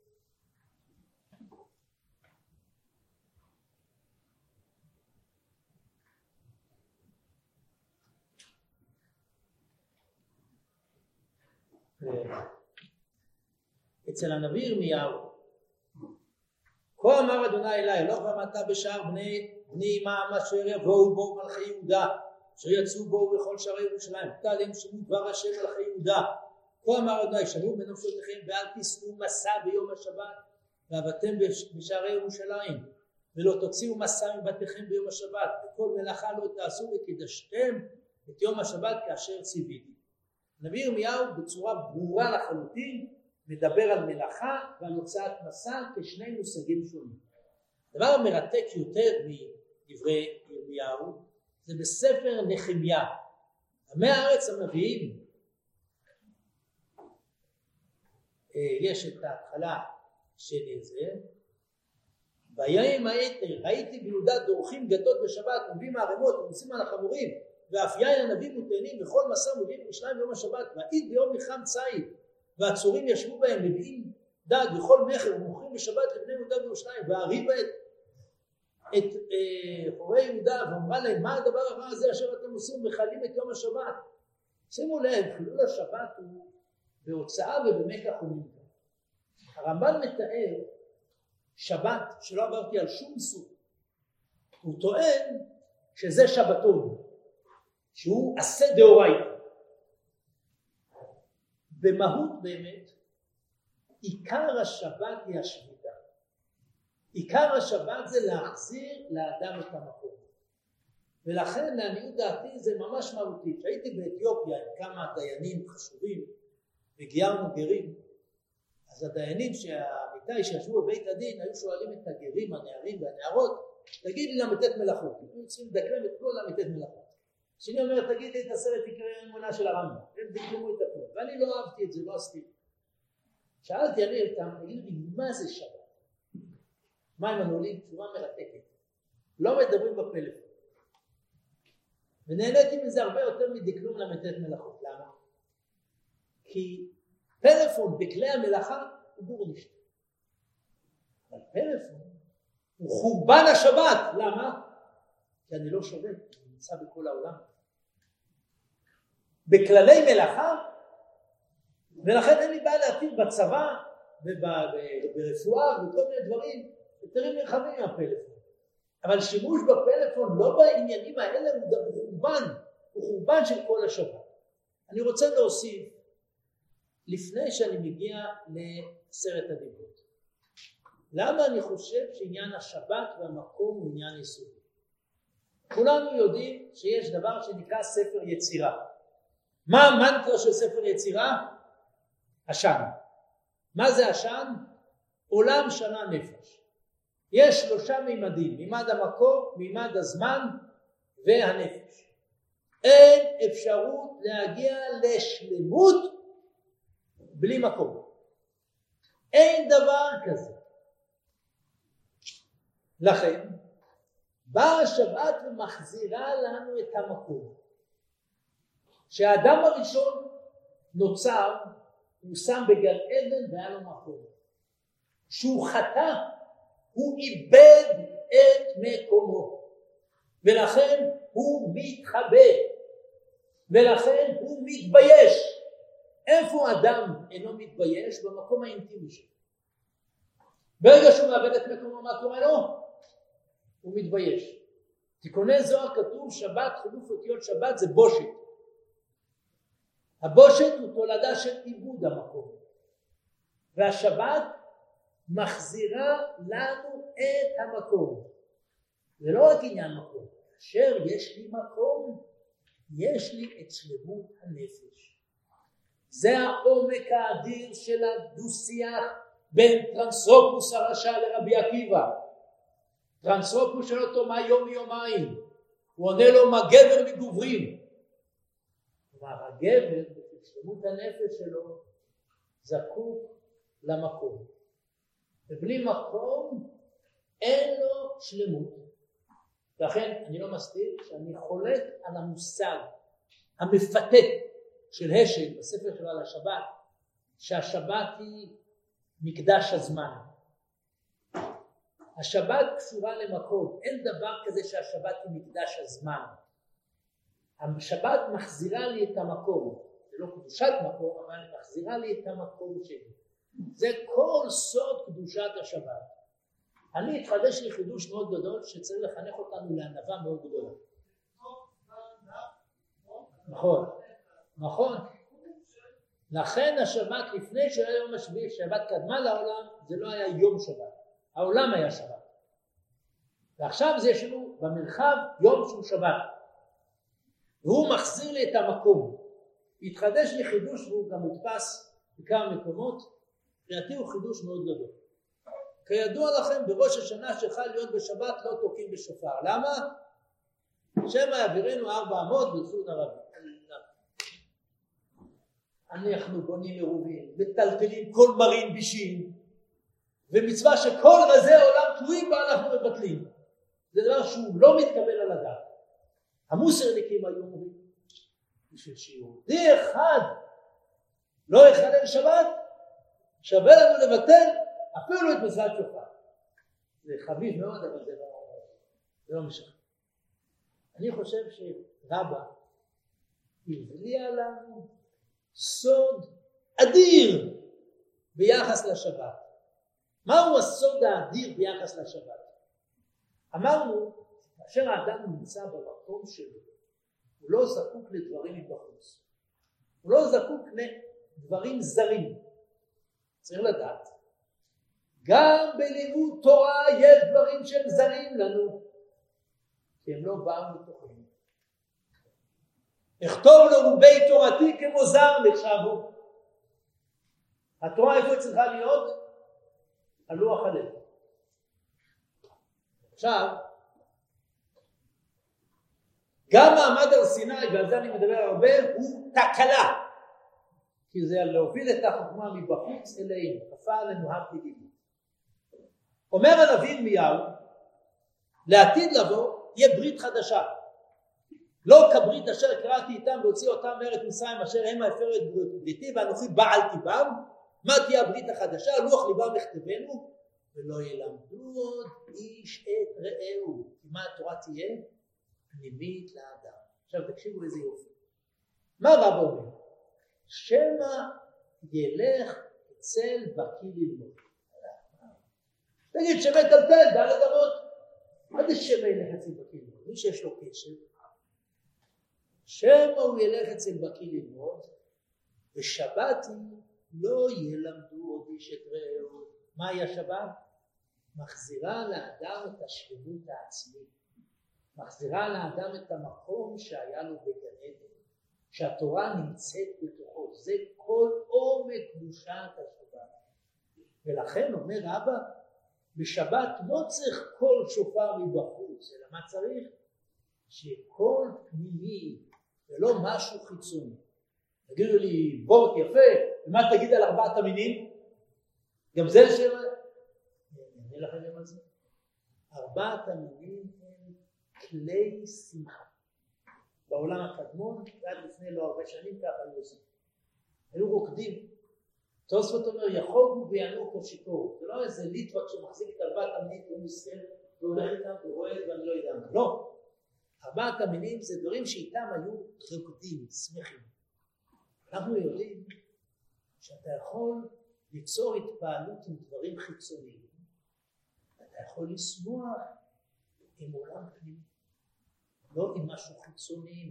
אצל הנביא ירמיהו, כה אמר אדוני אלי, לא ועמדת בשער בני בני עמם אשר יבואו בו מלכי יהודה, אשר יצאו בו בכל שערי ירושלים, ותעל עליהם שמעו דבר השם מלכי יהודה. כה אמר אדוני, שמעו בנפשותיכם ואל תישאו מסע ביום השבת, ועבדתם בשערי ירושלים, ולא תוציאו מסע מבתיכם ביום השבת, וכל מלאכה לא תעשו, וקידשתם את יום השבת כאשר ציוויתי. הנביא ירמיהו בצורה ברורה לחלוטין מדבר על מלאכה ועל הוצאת מסע כשני מושגים שונים. הדבר המרתק יותר מדברי ירמיהו זה בספר נחמיה. עמי הארץ הנביאים, יש את ההתחלה של זה, בימים העת ראיתי ביהודה דורכים גדות בשבת, מביאים מערמות ונוסעים על החמורים, ואף יין ענבים ותאנים וכל מסע מביאים ירושלים ביום השבת, ועיד ביום ניחם ציד, והצורים ישבו בהם מביאים דג וכל מכר ומוכרים בשבת לבני יהודה וירושלים, והריבה את, את אה, חורי יהודה ואמרה להם, מה הדבר הרע הזה אשר אתם עושים ומחללים את יום השבת? שימו לב, חילול השבת הוא בהוצאה ובמקח וממכר. הרמב"ן מתאר שבת שלא עברתי על שום איסור. הוא טוען שזה שבתון, שהוא עשה דאורייתא. במהות באמת, עיקר השבת היא השביתה. עיקר השבת זה להחזיר לאדם את המקום. ולכן לעניות דעתי זה ממש מהותי. כשהייתי באתיופיה עם כמה דיינים חשובים וגיירנו גרים, אז הדיינים שהעמיתי שישבו בבית הדין היו שואלים את הגרים, הנערים והנערות, תגיד לי למתת מלאכות. הם צריכים לדקלם את כל למתת מלאכות. שאני אומר, תגיד לי את הסרט עיקרי האמונה של הרמב"ם. הם דקלמו את הכל. ואני לא אהבתי את זה, לא עשיתי. שאלתי אני אותם, תגיד לי, מה זה שבת? מה הם ענו לי? תשובה מרתקת. לא מדברים בפלאפון. ונהניתי מזה הרבה יותר מדקלום למתת מלאכות. למה? כי פלאפון בכלי המלאכה הוא גורנישט. אבל פלאפון הוא חורבן השבת. למה? כי אני לא שובת, אני נמצא בכל העולם. בכללי מלאכה ולכן אין לי בעיה להתיר בצבא וברפואה וכל מיני דברים היתרים נרחבים עם הפלאפון. אבל שימוש בפלאפון לא בעניינים האלה הוא חורבן, הוא חורבן של כל השבת. אני רוצה להוסיף לפני שאני מגיע לסרט הדיברות. למה אני חושב שעניין השבת והמקום הוא עניין יסודי? כולנו יודעים שיש דבר שנקרא ספר יצירה. מה המנטרה של ספר יצירה? עשן. מה זה עשן? עולם שנה נפש. יש שלושה מימדים, מימד המקום, מימד הזמן והנפש. אין אפשרות להגיע לשלמות בלי מקום. אין דבר כזה. לכן באה השבת ומחזירה לנו את המקום. שהאדם הראשון נוצר, הוא שם בגן עדן והיה לו מקום. שהוא חטא, הוא איבד את מקומו. ולכן הוא מתחבא. ולכן הוא מתבייש. איפה אדם אינו מתבייש? במקום האינטימי שלו. ברגע שהוא מאבד את מקומו, מה קורה לו? הוא מתבייש. תיקוני זוהר כתוב שבת, חילוף אותיות שבת זה בושת. הבושת הוא תולדה של איבוד המקום. והשבת מחזירה לנו את המקום. זה לא רק עניין מקום. כאשר יש לי מקום, יש לי את שלמות הנפש. זה העומק האדיר של הדו-שיח בין טרנסופוס הרשע לרבי עקיבא. טרנסופוס שואל אותו מה יום מיומיים, הוא עונה לו מה גבר מגוברים. כלומר הגבר בשלמות הנפש שלו זקוק למקום, ובלי מקום אין לו שלמות. לכן אני לא מסתיר שאני חולק על המושג המפתה של השל בספר שלו על השבת, שהשבת היא מקדש הזמן. השבת קשורה למקום, אין דבר כזה שהשבת היא מקדש הזמן. השבת מחזירה לי את המקום, זה לא קדושת מקום, אבל היא מחזירה לי את המקום שלי. זה כל סוד קדושת השבת. אני התחדש לי חידוש מאוד גדול שצריך לחנך אותנו לענווה מאוד גדולה. נכון, נכון. לכן השבת לפני שהיה יום השביעי, שבת קדמה לעולם, זה לא היה יום שבת. העולם היה שבת. ועכשיו זה יש לנו במרחב יום שהוא שבת. והוא מחזיר לי את המקום. התחדש לי חידוש והוא גם מודפס בכמה מקומות. לדעתי הוא חידוש מאוד גדול. כידוע לכם בראש השנה שחל להיות בשבת לא תוקעים בשופר. למה? שמא יעבירנו ארבע אמות ברשות הרבים. אנחנו בונים מרובים, מטלטלים כל מרין בישים, ומצווה שכל רזי העולם תלויים בה אנחנו מבטלים. זה דבר שהוא לא מתקבל על הדעת. המוסרניקים היו אומרים, בשביל שיהודי אחד לא יחלל שבת, שווה לנו לבטל אפילו את מצוות שופר. זה חביב מאוד, אבל זה לא, זה לא משנה. אני חושב שרבא הבליע לנו סוד אדיר ביחס לשבת. מהו הסוד האדיר ביחס לשבת? אמרנו, כאשר האדם נמצא במקום שלו, הוא לא זקוק לדברים מבחוץ. הוא לא זקוק לדברים זרים. צריך לדעת. גם בלימוד תורה יש דברים שהם זרים לנו, כי הם לא באו מתוכנו. אכתוב לו רובי תורתי כמו זר נחשבו. התורה איפה היא צריכה להיות? על לוח הלב. עכשיו, גם מעמד הר סיני, ועל זה אני מדבר הרבה, הוא תקלה. כי זה להוביל את החוכמה מבחוץ אלינו, כפה עלינו הר תגידי. אומר הנביא ירמיהו, לעתיד לבוא יהיה ברית חדשה. לא כברית אשר קראתי איתם והוציא אותם מארץ מצרים אשר המה הפרו את בריתי ואנוכי בעלתי בם. מה תהיה הברית החדשה? לוח ליבם יכתבנו ולא ילמדו עוד איש את רעהו. מה התורה תהיה? פנימית לאדם. עכשיו תקשיבו איזה יופי. מה רב אומר? שמא ילך אצל בקי ללמוד. תגיד שמטלטל דל אדמות. מה זה שמא ילך אצל בקי ללמוד? מי שיש לו קשר, שמא הוא ילך אצל בקי ללמוד, ושבתי לא ילמדו עוד איש את רעהו. מהי השבת? מחזירה לאדם את השלמות העצמית, מחזירה לאדם את המקום שהיה לו בגן עדן, שהתורה נמצאת בתוכו. זה כל עומק קדושת השבת. ולכן אומר אבא, בשבת לא צריך כל שופר מבחוץ, אלא מה צריך? שכל פנימי ולא משהו חיצוני. תגידו לי בורט יפה, ומה תגיד על ארבעת המינים? גם זה שאלה? אני לכם על זה. ארבעת המינים הם כלי שמחה. בעולם הקדמון, ועד לפני לא הרבה שנים ככה היו עושים. היו רוקדים. תוספות אומר, יחוגו ויענו כל שיכור. זה לא איזה ליטבק שמחזיק את ארבעת המינים, הוא מסכן, והולך איתם ורועד ואני לא יודע מה. לא. ארבעת המינים זה דברים שאיתם היו רוקדים, שמחים. אנחנו יודעים שאתה יכול ליצור התפעלות עם דברים חיצוניים. אתה יכול לשמוח עם עולם פנימי, לא עם משהו חיצוני.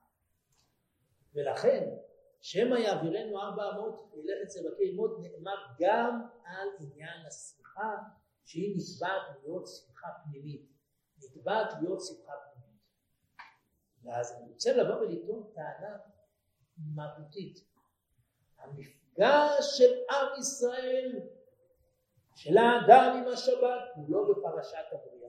ולכן, שמא יעבירנו ארבע אמות וילך אצל בקי ללמוד, נאמר גם על עניין השמחה, שהיא נתבעת להיות שמחה פנימית, נתבעת להיות שמחה פנימית. ואז אני רוצה לבוא ולטעון טענה מהותית. המפגש של עם ישראל, של האדם עם השבת, הוא לא בפרשת הבריאה.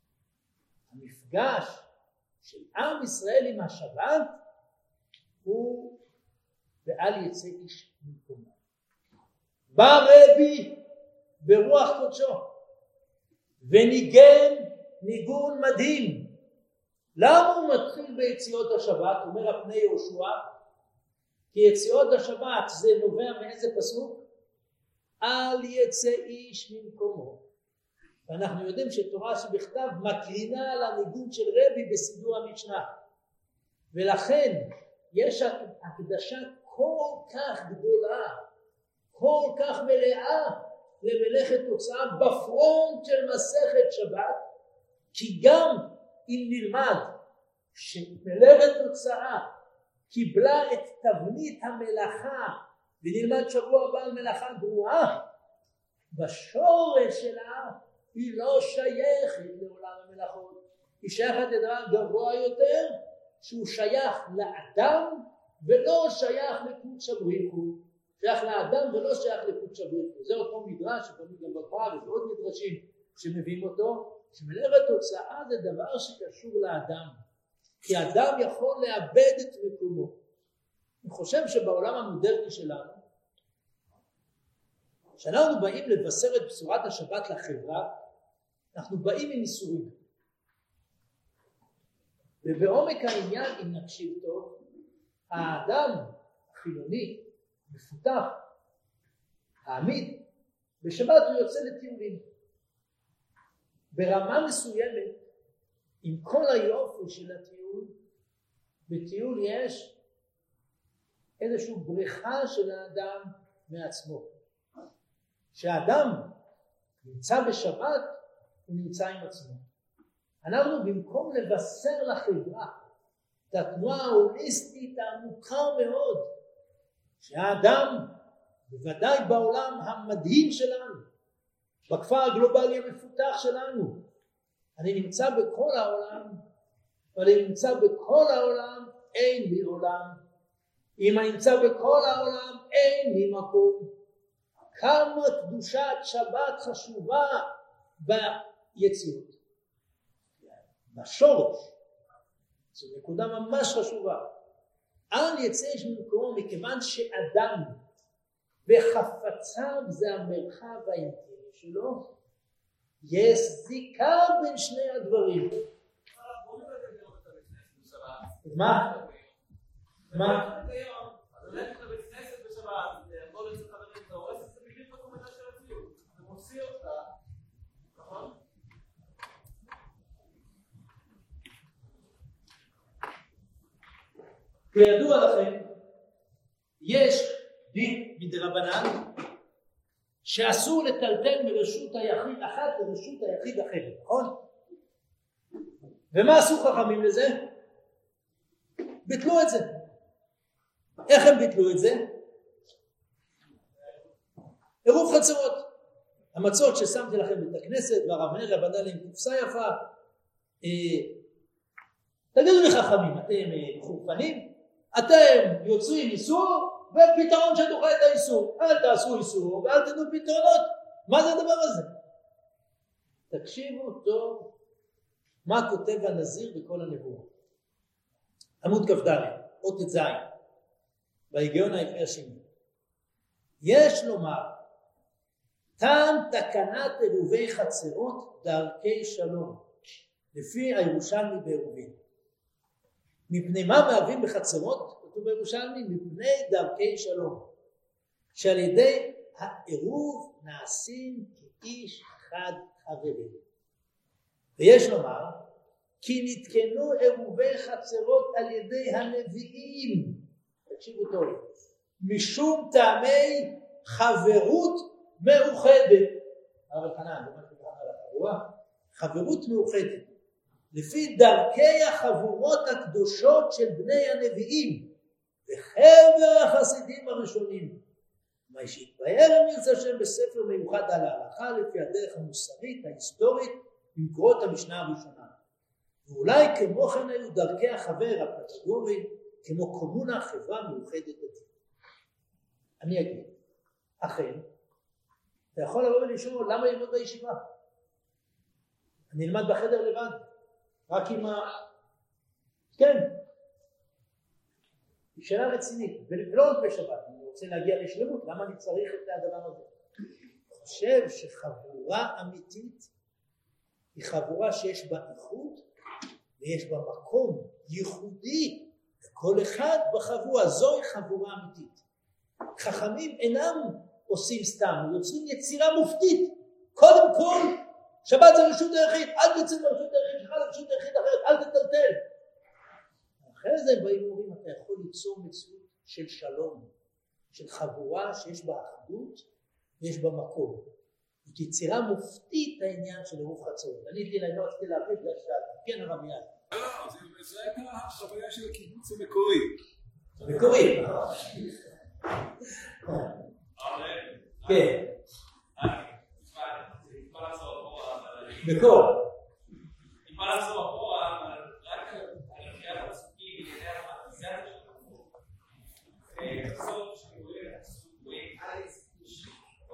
המפגש של עם ישראל עם השבת הוא ואל יצא איש ממקומו. בא רבי ברוח קודשו וניגן ניגון מדהים. למה הוא מתחיל ביציאות השבת? אומר הפני יהושע, כי יציאות השבת זה נובע מאיזה פסוק? אל יצא איש ממקומו. ואנחנו יודעים שתורה שבכתב מקרינה על הניגון של רבי בסידור המשנה, ולכן יש הקדשה כל כך גדולה, כל כך מלאה למלאכת תוצאה בפרונט של מסכת שבת, כי גם אם נלמד שמלאכת תוצאה קיבלה את תבנית המלאכה, ונלמד שבוע הבא על מלאכה גרועה, בשורש שלה היא לא שייכת לעולם המלאכות, היא שייכת לדבר גבוה יותר, שהוא שייך לאדם ולא שייך לקודש הבריך הוא, שייך לאדם ולא שייך לקודש הבריך הוא. זה אותו מדרש שפעמים גם בגמרא וזה עוד מדרשים שמביאים אותו, שמלאכת תוצאה זה דבר שקשור לאדם, כי האדם יכול לאבד את מקומו. אני חושב שבעולם המודרני שלנו, כשאנחנו באים לבשר את בשורת השבת לחברה, אנחנו באים עם איסורים. ובעומק העניין, אם נקשיב טוב, האדם החילוני, מפותח, העמיד, בשבת הוא יוצא לטיולים. ברמה מסוימת, עם כל היופי של הטיול, בטיול יש איזושהי בריחה של האדם מעצמו. כשהאדם נמצא בשבת, הוא נמצא עם עצמו. אנחנו במקום לבשר לחברה את התנועה ההוליסטית העמוקה מאוד, שהאדם, בוודאי בעולם המדהים שלנו, בכפר הגלובלי המפותח שלנו, אני נמצא בכל העולם, אבל אני נמצא בכל העולם, אין לי עולם. אם אני נמצא בכל העולם, אין לי מקום. כמה קדושת שבת חשובה ביציאות. בשורש. זו נקודה ממש חשובה. אל יצא איש ממקומו, מכיוון שאדם בחפציו זה המרחב האינטימי שלו, יש זיקה בין שני הדברים. מה? מה? כידוע לכם, יש דין מדרבנן, שאסור לטלטל מרשות היחיד אחת לרשות היחיד אחרת, נכון? ומה עשו חכמים לזה? ביטלו את זה. איך הם ביטלו את זה? עירוב חצרות. המצות ששמתי לכם בית הכנסת והרב נריה בנה להם קופסה יפה. תגידו לי חכמים, אתם חורפנים? אתם יוצרים איסור ופתרון שדוחה את האיסור. אל תעשו איסור ואל תדעו פתרונות. מה זה הדבר הזה? תקשיבו טוב מה כותב הנזיר בכל הנבואה. עמוד כ"ד, אות ז' בהיגיון העברי השני. יש לומר, תם תקנת עירובי חצרות דרכי שלום, לפי הירושלמי בעירובין. מפני מה מהווים בחצרות? כתוב בירושלמי, מפני דרכי שלום, שעל ידי העירוב נעשים כאיש אחד חברים. ויש לומר, כי נתקנו עירובי חצרות על ידי הנביאים, תקשיבו טוב, משום טעמי חברות מאוחדת. אבל חנן, זה מה שקרה על החבורה, חברות מאוחדת, לפי דרכי החבורות הקדושות של בני הנביאים, וחבר החסידים הראשונים. מה שהתבהר המרצה שם בספר מיוחד על ההלכה, לפי הדרך המוסרית, ההיסטורית, במקורות המשנה הראשונה. ואולי כמו כן היו דרכי החבר הפטגורי, כמו קומונה חברה מאוחדת דתית. אני אגיד, אכן, אתה יכול לבוא ולשאול למה ללמוד בישיבה? אני אלמד בחדר לבד, רק עם ה... כן. היא שאלה רצינית, ולא רק בשבת, אני רוצה להגיע לשלמות, למה אני צריך את הדבר הזה? אני חושב שחבורה אמיתית היא חבורה שיש בה איכות, ויש בה מקום ייחודי, וכל אחד בחבורה, זוהי חבורה אמיתית. חכמים אינם עושים סתם, יוצרים יצירה מופתית. קודם כל, שבת זה רשות היחיד, אל תצא לרשות היחיד שלך לרשות היחיד אחרת, אל תטלטל. אחרי זה באים ואומרים, אתה יכול ליצור מציאות של שלום, של חבורה שיש בה אחדות ויש בה מקום. זאת יצירה מופתית העניין של עירוב חצרות. אני הייתי להם, לא רציתי להביא בגלל שאתה, כן הרב מיד. לא, לא, זה הייתה החוויה של הקיבוץ המקורי. מקורי. כן. מקור. טיפה לעצור אחורה, אבל רק על קריאת הפסוקים, בענייני המעשייה שלנו. בסוף שאני רואה את הפסוק, רואים א' איש,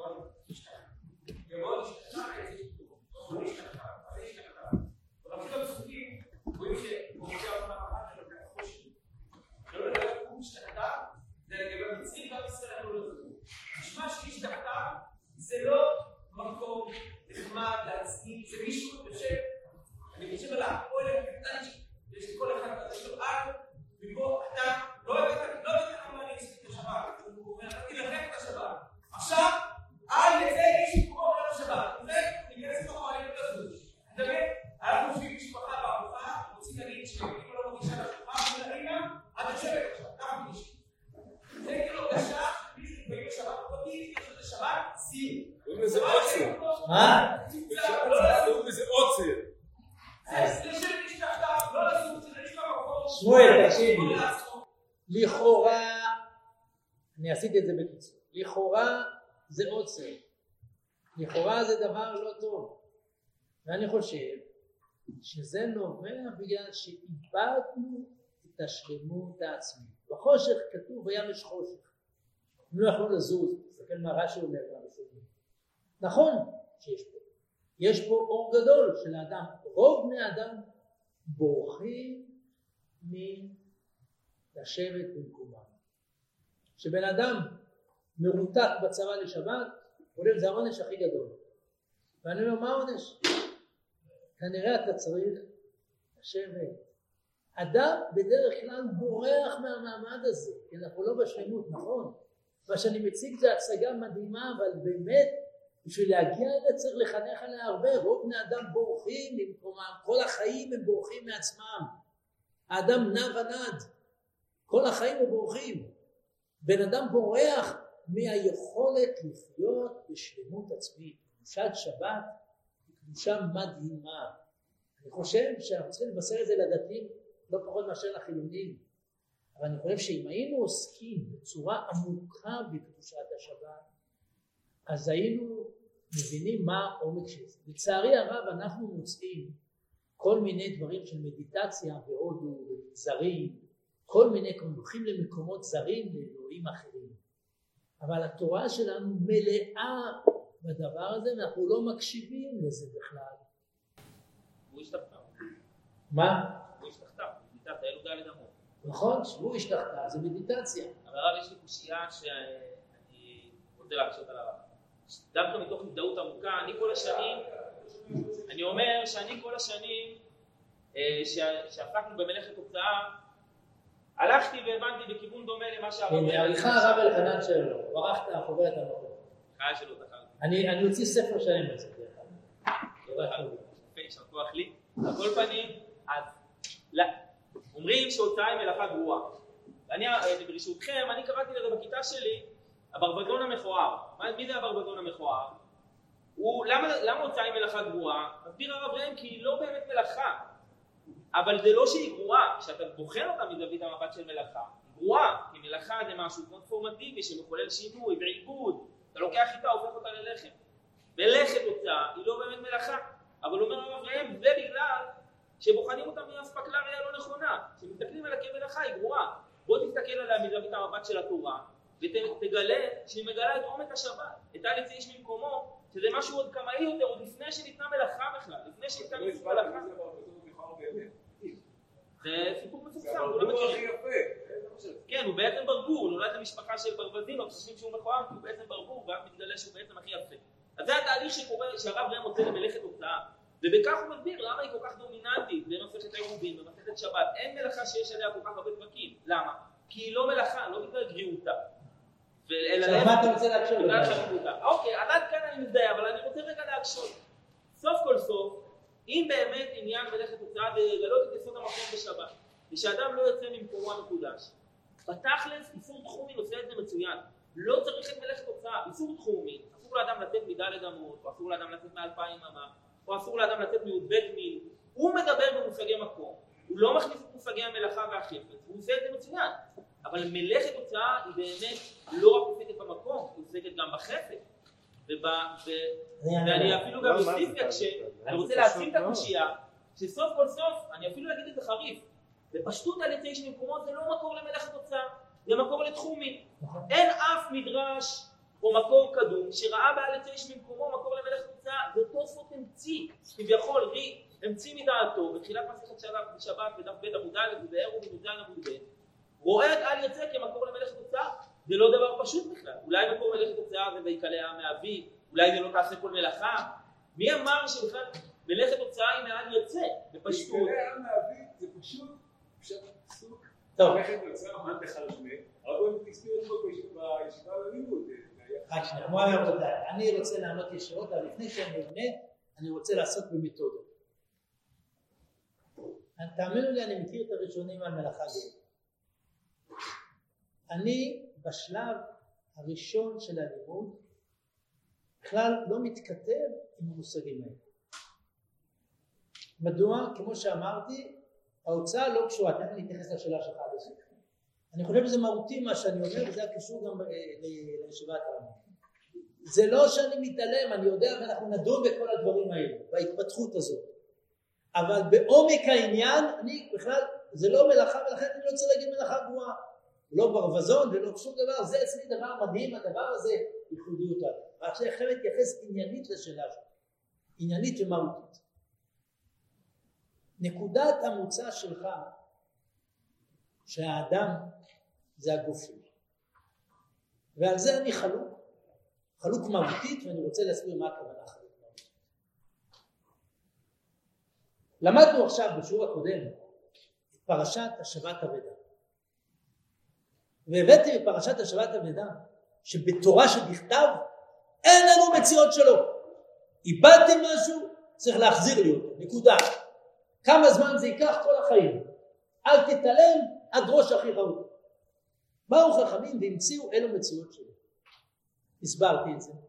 יבוא להשתחרר את זה, לא להשתחרר, אבל להשתחרר. אבל פתאום הפסוקים, רואים שמופיע אותם אחת שלו מהחושך. לא לדעת הוא משתחרר, זה לגבי המצרים גם ישראל לא לזכור. נשמע שהשתחרר זה לא מקום נחמד להצדיק, זה מישהו יושב, אני חושב על הפועל הקטן שיש לכל אחד כזה של אג, ופה אתה לא הבאת, לא הבאת כמה אני אצליח את השבת, הוא אומר, אתה תלחם את השבת. עכשיו, אל יצא איש כמו עולם השבת, ניכנס לתוך העלים ולזוז. אתה מבין? אנחנו חושבים משפחה בארוחה, רוצים להגיד שאם לא מרגישה לשולחן, ולרגע, את יושבת עכשיו, כמה מרגישים. זה כאילו גשה, מישהו באים לשבת פרטית, יש לזה שבת, סיום. קוראים לזה עוצר. מה? קוראים לזה עוצר. זה לשם משתחתיו, לא לסוף, זה נשמע מקום. שמואל, תקשיבי. לכאורה, אני עשיתי את זה בקיצור, לכאורה זה עוצר. לכאורה זה דבר לא טוב. ואני חושב שזה נובע בגלל שאיבדנו את השלמות העצמית. בחושך כתוב בים יש חושך. הם לא יכלו לזוז, תסתכל מה רש"י אומר בראשונים. נכון שיש פה. יש פה אור גדול של האדם. רוב בני האדם בורחים מלשבת במקומם. כשבן אדם מרותק בצבא לשבת, חושב זה העונש הכי גדול. ואני אומר, מה העונש? כנראה אתה צריך לשבת. אדם בדרך כלל בורח מהמעמד הזה, כי אנחנו לא בשלמות, נכון? מה שאני מציג זה הצגה מדהימה, אבל באמת, בשביל להגיע אליה צריך לחנך עליה הרבה. רוב בני אדם בורחים ממקומם, כל החיים הם בורחים מעצמם. האדם נע ונד, כל החיים הם בורחים. בן אדם בורח מהיכולת לחיות בשלמות עצמית. קדושת שבת היא קדושה מדהימה. אני חושב שאנחנו צריכים לבשר את זה לדתיים לא פחות מאשר לחילונים, אבל אני חושב שאם היינו עוסקים בצורה עמוקה בקדושת השבת, אז היינו מבינים מה העומק של זה. לצערי הרב אנחנו מוצאים כל מיני דברים של מדיטציה בהודו, זרים, כל מיני, הולכים למקומות זרים, לאלוהים אחרים. אבל התורה שלנו מלאה בדבר הזה, ואנחנו לא מקשיבים לזה בכלל. הוא השתחתר. מה? הוא השתחתר, מדיטציה, אלו ד' אמות. נכון, שהוא השתחתר, זה מדיטציה. אבל הרב, יש לי קושייה שאני רוצה להקשות על הרב. דווקא מתוך הזדהות עמוקה, אני כל השנים, אני אומר שאני כל השנים שעסקנו במלאכת הוצאה, הלכתי והבנתי בכיוון דומה למה שהרב... הנה, עריכה הרב אלחנן שלו, ברחת החוברת המקום. חיה שלו תחרתי. אני אוציא ספר שלם על זה, דרך אגב. יישר כוח לי. על כל פנים, אז אומרים שהוצאה היא מלאכה גרועה. ואני, ברשותכם, אני קראתי לזה בכיתה שלי, הברווזון המכוער. מי זה הברווזון המכוער? למה הוצאה היא מלאכה גרועה? מסביר הרב ראם כי היא לא באמת מלאכה. אבל זה לא שהיא גרועה, כשאתה בוחן אותה מזווית המבט של מלאכה, היא גרועה, כי מלאכה זה משהו טרנספורמטיבי שמחולל שינוי ועיבוד, אתה לוקח איתה, הופך אותה ללחם. מלאכת הוצאה היא לא באמת מלאכה, אבל אומר הרב ראם, זה בגלל שבוחנים אותה מאספקלריה לא נכונה, כשמסתכלים עליה כמלאכה היא גרועה. בוא תסתכל עליה מזווית המבט של התורה, ותגלה שהיא מגלה את עומק השבת, את אל יצא איש ממקומו, שזה משהו עוד קמאי יותר, עוד לפני שניתנה מלאכה בכלל, לפני שניתנה מלאכה. זה סיפור מפורסם, הוא לא מכיר. כן, הוא בעצם ברבור, נולד למשפחה של ברווזים, אבל חושבים שהוא מכוער, כי הוא בעצם ברבור, ואז מתגלה שהוא בעצם הכי יפה. אז זה התהליך שקורה, שהרב ראם מוצא למלאכת הוצאה, ובכך הוא מסביר למה היא כל כך דומיננטית במסכת העירובין, במסכת שבת. אין מלאכה שיש עליה כל כך הרבה דבקים. למה? כי היא לא מלאכה, לא בגלל גריעותה. עכשיו מה אתה רוצה להקשור? אוקיי, עד כאן אני מזדהה, אבל אני רוצה רגע להקשור. סוף כל סוף, אם באמת עניין מלאכת הוצאה זה לגלות את יסוד המקום בשבת, ושאדם לא יוצא ממקומו המקודש, בתכלס איסור תחומין עושה את זה מצוין. לא צריך את מלאכת הוצאה, איסור תחומין, אסור לאדם לצאת מדלת אמות, או אסור לאדם לצאת מאלפיים אמה, או אסור לאדם לצאת מי"ב מיל. הוא מדבר במושגי מקום, הוא לא מכניס את מושגי המלאכה והחפץ, הוא עושה את זה מצוין. אבל מלאכת הוצאה היא באמת לא רק עוסקת במקום, היא עוסקת גם בחפץ. ואני אפילו גם מוסיף כשאני רוצה להציג את הקושייה, שסוף כל סוף, אני אפילו אגיד את זה חריף, בפשטות על יצא איש ממקומו זה לא מקור למלאכת הוצאה, זה מקור לתחומין. אין אף מדרש או מקור קדום שראה בעל יצא איש ממקומו מקור למלאכת הוצאה, זה תוספות המציא, כביכול רי, המציא מדעתו, בתחילת מסכת שבת בדף ב' עמוד א' ובעירו בנ"ז עמוד ב', רואה את על יצא כמקור למלאכת הוצאה. זה לא דבר פשוט בכלל. אולי מקור מלאכת הוצאה זה ויקלע מאבי, אולי זה לא תעשה כל מלאכה. מי אמר שבכלל מלאכת הוצאה היא מעל יוצא? בפשטות. ויקלע מאבי זה פשוט, פשוט פסוק. טוב. מלאכת הוצאה, מה תחל שמי? אבל בואו תסביר את זה בישיבה ללימוד. רק שנייה, כמו הרבותיי, אני רוצה לענות ישירות, אבל לפני שאני עונה, אני רוצה לעשות במתודות. תאמינו לי, אני מכיר את הראשונים על מלאכה גאה. אני בשלב הראשון של הלימוד בכלל לא מתכתב עם המושגים האלה. מדוע? כמו שאמרתי, ההוצאה לא קשורה, תכף נתייחס לשאלה שלך עד הסוף. אני חושב שזה מהותי מה שאני אומר, וזה הקשור גם לישיבת הרמב"ם. זה לא שאני מתעלם, אני יודע ואנחנו נדון בכל הדברים האלה, בהתפתחות הזאת. אבל בעומק העניין, אני בכלל, זה לא מלאכה, ולכן אני לא רוצה להגיד מלאכה גרועה. לא ברווזון ולא שום דבר, זה אצלי דבר מדהים, הדבר הזה ייחודיות עליו. ועכשיו אחרי להתייחס עניינית לשאלה שלך, עניינית ומהותית. נקודת המוצא שלך, שהאדם זה הגוף שלי. ועל זה אני חלוק, חלוק מהותית, ואני רוצה להסביר מה הכוונה חלוק מהותית. למדנו עכשיו בשיעור הקודם, את פרשת השבת אבדה. והבאתי בפרשת השבת אבדה, שבתורה שבכתב אין לנו מציאות שלו. איבדתם משהו, צריך להחזיר לי אותו, נקודה. כמה זמן זה ייקח כל החיים. אל תתעלם עד ראש אחיך הוא. באו חכמים והמציאו אלו מציאות שלו. הסברתי את זה,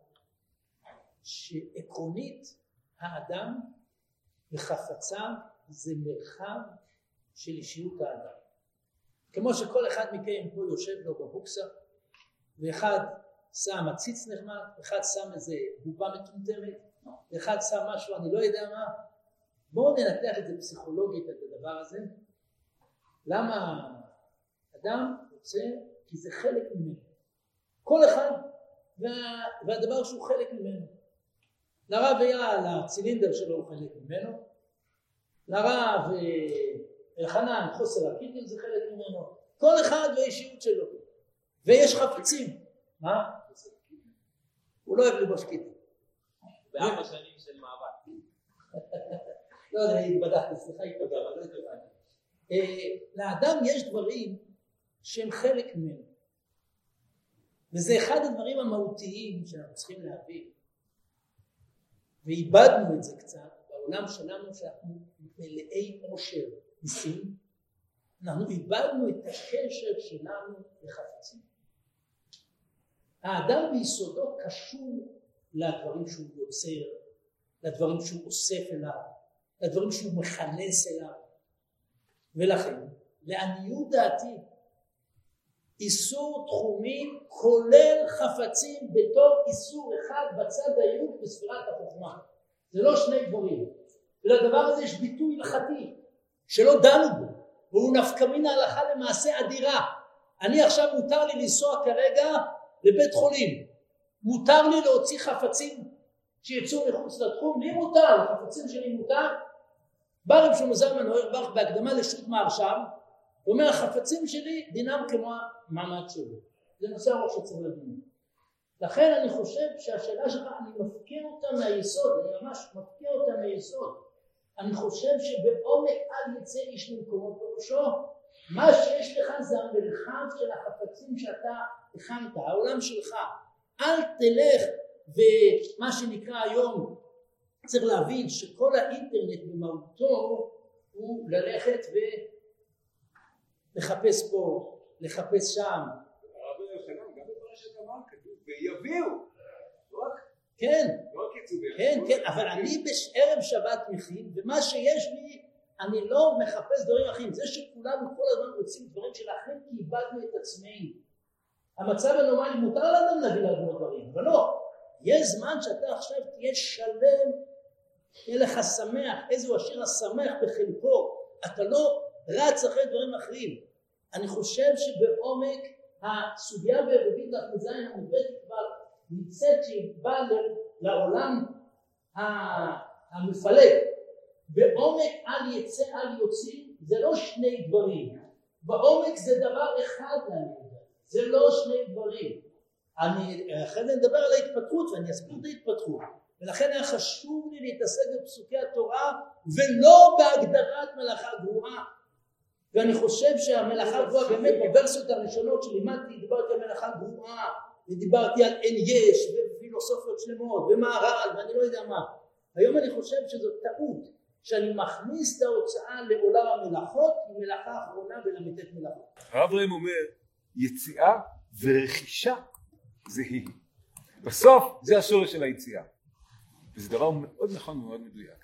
שעקרונית האדם וחפציו זה מרחב של אישיות האדם. כמו שכל אחד מכם פה יושב לו בבוקסה, ואחד שם עציץ נחמד, אחד שם איזה בובה מטומטמת, ואחד שם משהו אני לא יודע מה. בואו ננתח את זה פסיכולוגית, את הדבר הזה. למה אדם רוצה? כי זה חלק ממנו. כל אחד וה, והדבר שהוא חלק ממנו. לרב אייל, הצילינדר שלו הוא חלק ממנו. לרב אלחנן, חוסר הקיטל זה חלק ממנו. כל אחד והאישיות שלו. ויש חפצים. מה? הוא לא אוהב לבוש קיטל. בארבע שנים של מאבק. לא יודע, התבדחתי, סליחה, התבדחתי. לאדם יש דברים שהם חלק ממנו. וזה אחד הדברים המהותיים שאנחנו צריכים להבין. ואיבדנו את זה קצת בעולם שלנו שאנחנו מלאי עושר ניסים. אנחנו איבדנו את הקשר שלנו לחפצים. האדם ביסודו קשור לדברים שהוא יוצר, לדברים שהוא אוסף אליו, לדברים שהוא מכנס אליו. ולכן, לעניות דעתי, איסור תחומים כולל חפצים בתור איסור אחד בצד היוד בספירת החוכמה. זה לא שני דברים. ולדבר הזה יש ביטוי הלכתי שלא דנו בו, והוא נפקא מן ההלכה למעשה אדירה. אני עכשיו מותר לי לנסוע כרגע לבית חולים. מותר לי להוציא חפצים שיצאו מחוץ לתחום. לי מותר, החפצים שלי מותר. בא רב שלמה זלמן אוירבך בהקדמה לשו"ת מהרש"ם, הוא אומר החפצים שלי דינם כמו המעמד שלי. זה נושא ארוך שצריך לדון. לכן אני חושב שהשאלה שלך, אני מפקיר אותה מהיסוד, אני ממש מפקיר אותה מהיסוד. אני חושב שבעומק אל יצא איש ממקומו פירושו, מה שיש לך זה המרחב של החפצים שאתה הכנת, העולם שלך. אל תלך, ומה שנקרא היום, צריך להבין שכל האינטרנט במהותו הוא ללכת ולחפש פה, לחפש שם. הרב אלחנן, גם בפרשת המן כתוב ויביאו, לא רק כן, לא רק יצאו ויביאו. כן, כן, אבל אני בערב שבת מכין, ומה שיש לי, אני לא מחפש דברים אחרים. זה שכולנו כל הזמן רוצים דברים של אחרים, כי איבדנו את עצמנו. המצב הנורמלי מותר לאדם להביא לנו דברים, אבל לא. יש זמן שאתה עכשיו תהיה שלם, תהיה לך שמח, איזו השיר השמח בחלקו, אתה לא רץ אחרי דברים אחרים. אני חושב שבעומק הסוגיה ברביעית לחמזיין המובאת כבר נמצאת שהיא באה לעולם המפלג. בעומק על יצא על יוצאים זה לא שני דברים, בעומק זה דבר אחד לעניין, זה לא שני דברים. אני אחרי זה נדבר על ההתפתחות ואני אסביר את ההתפתחות, ולכן היה חשוב לי להתעסק בפסוקי התורה ולא בהגדרת מלאכה גרועה. ואני חושב שהמלאכה גרועה באמת בוורסיות הראשונות שלימדתי דיברתי על מלאכה גרועה, ודיברתי על אין יש ופילוסופיות שלמות ומערל ואני לא יודע מה. היום אני חושב שזו טעות שאני מכניס את ההוצאה לעולם המלאכות עם מלאכה האחרונה ולמתת מלאכות. הרב ראם אומר יציאה ורכישה זה היא. בסוף זה השורש של היציאה. וזה דבר מאוד נכון ומאוד מדויק.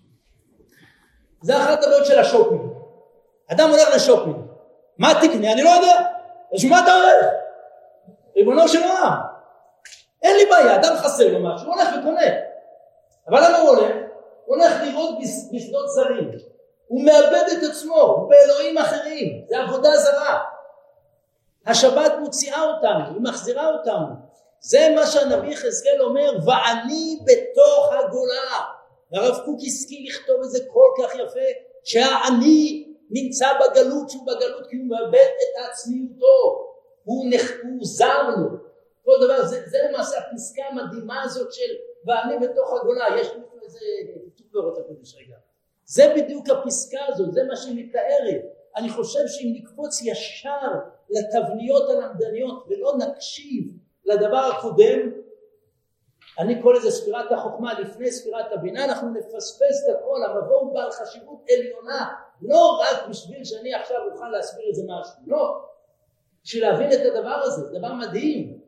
זה אחת הבעיות של השופינג. אדם הולך לשופינג. מה תקנה? אני לא יודע. אז מה אתה הולך? ריבונו של עולם. אין לי בעיה, אדם חסר לו משהו, הוא הולך וקונה. אבל למה הוא הולך? הוא הולך לראות בשדות זרים. הוא מאבד את עצמו, הוא באלוהים אחרים. זה עבודה זרה. השבת מוציאה אותנו, היא מחזירה אותנו. זה מה שהנביא יחזקאל אומר, ואני בתוך הגולה. הרב קוק השכיל לכתוב את זה כל כך יפה, שהאני נמצא בגלות, שהוא בגלות כי הוא מאבד את עצמיותו, הוא, נח... הוא זר לו. כל דבר, זה, זה למעשה הפסקה המדהימה הזאת של ואני בתוך הגולה. יש לי איזה כתוב באורות הקודש רגע. זה בדיוק הפסקה הזאת, זה מה שהיא מתארת. אני חושב שאם נקפוץ ישר לתבניות הלמדניות ולא נקשיב לדבר הקודם, אני קורא לזה ספירת החוכמה לפני ספירת הבינה, אנחנו נפספס את הכל. המבוא הוא בעל חשיבות עליונה, לא רק בשביל שאני עכשיו אוכל להסביר את זה משהו, לא. בשביל להבין את הדבר הזה, זה דבר מדהים.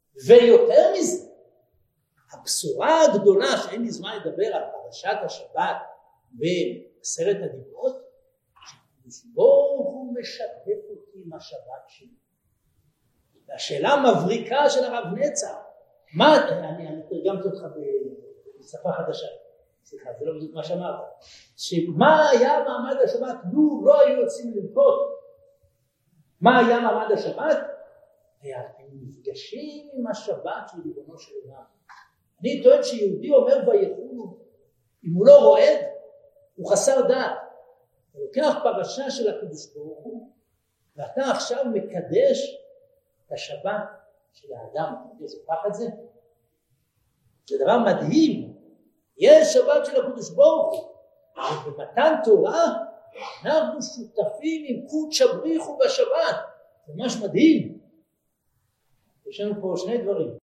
ויותר מזה, הבשורה הגדולה שאין לי זמן לדבר על פרשת השבת בעשרת הדיברות, שבו הוא משתף אותי עם השבת שלי. והשאלה המבריקה של הרב נצר, מה, אני, אני תרגמתי אותך בשפה חדשה, סליחה, זה לא בדיוק מה שאמרת, שמה היה מעמד השבת, לו לא היו יוצאים ללכות, מה היה מעמד השבת? היה נפגשים עם השבת של ריבונו של עולם. אני טוען שיהודי אומר ויחולו, אם הוא לא רועד, הוא חסר דעת. הוא לוקח פרשה של הקדוש ברוך הוא, ואתה עכשיו מקדש את השבת של האדם. אתה זוכר את זה? זה דבר מדהים. יש שבת של הקדוש ברוך הוא, ובמתן תורה אנחנו שותפים עם קודש הבריחו בשבת. זה ממש מדהים. יש לנו פה שני דברים.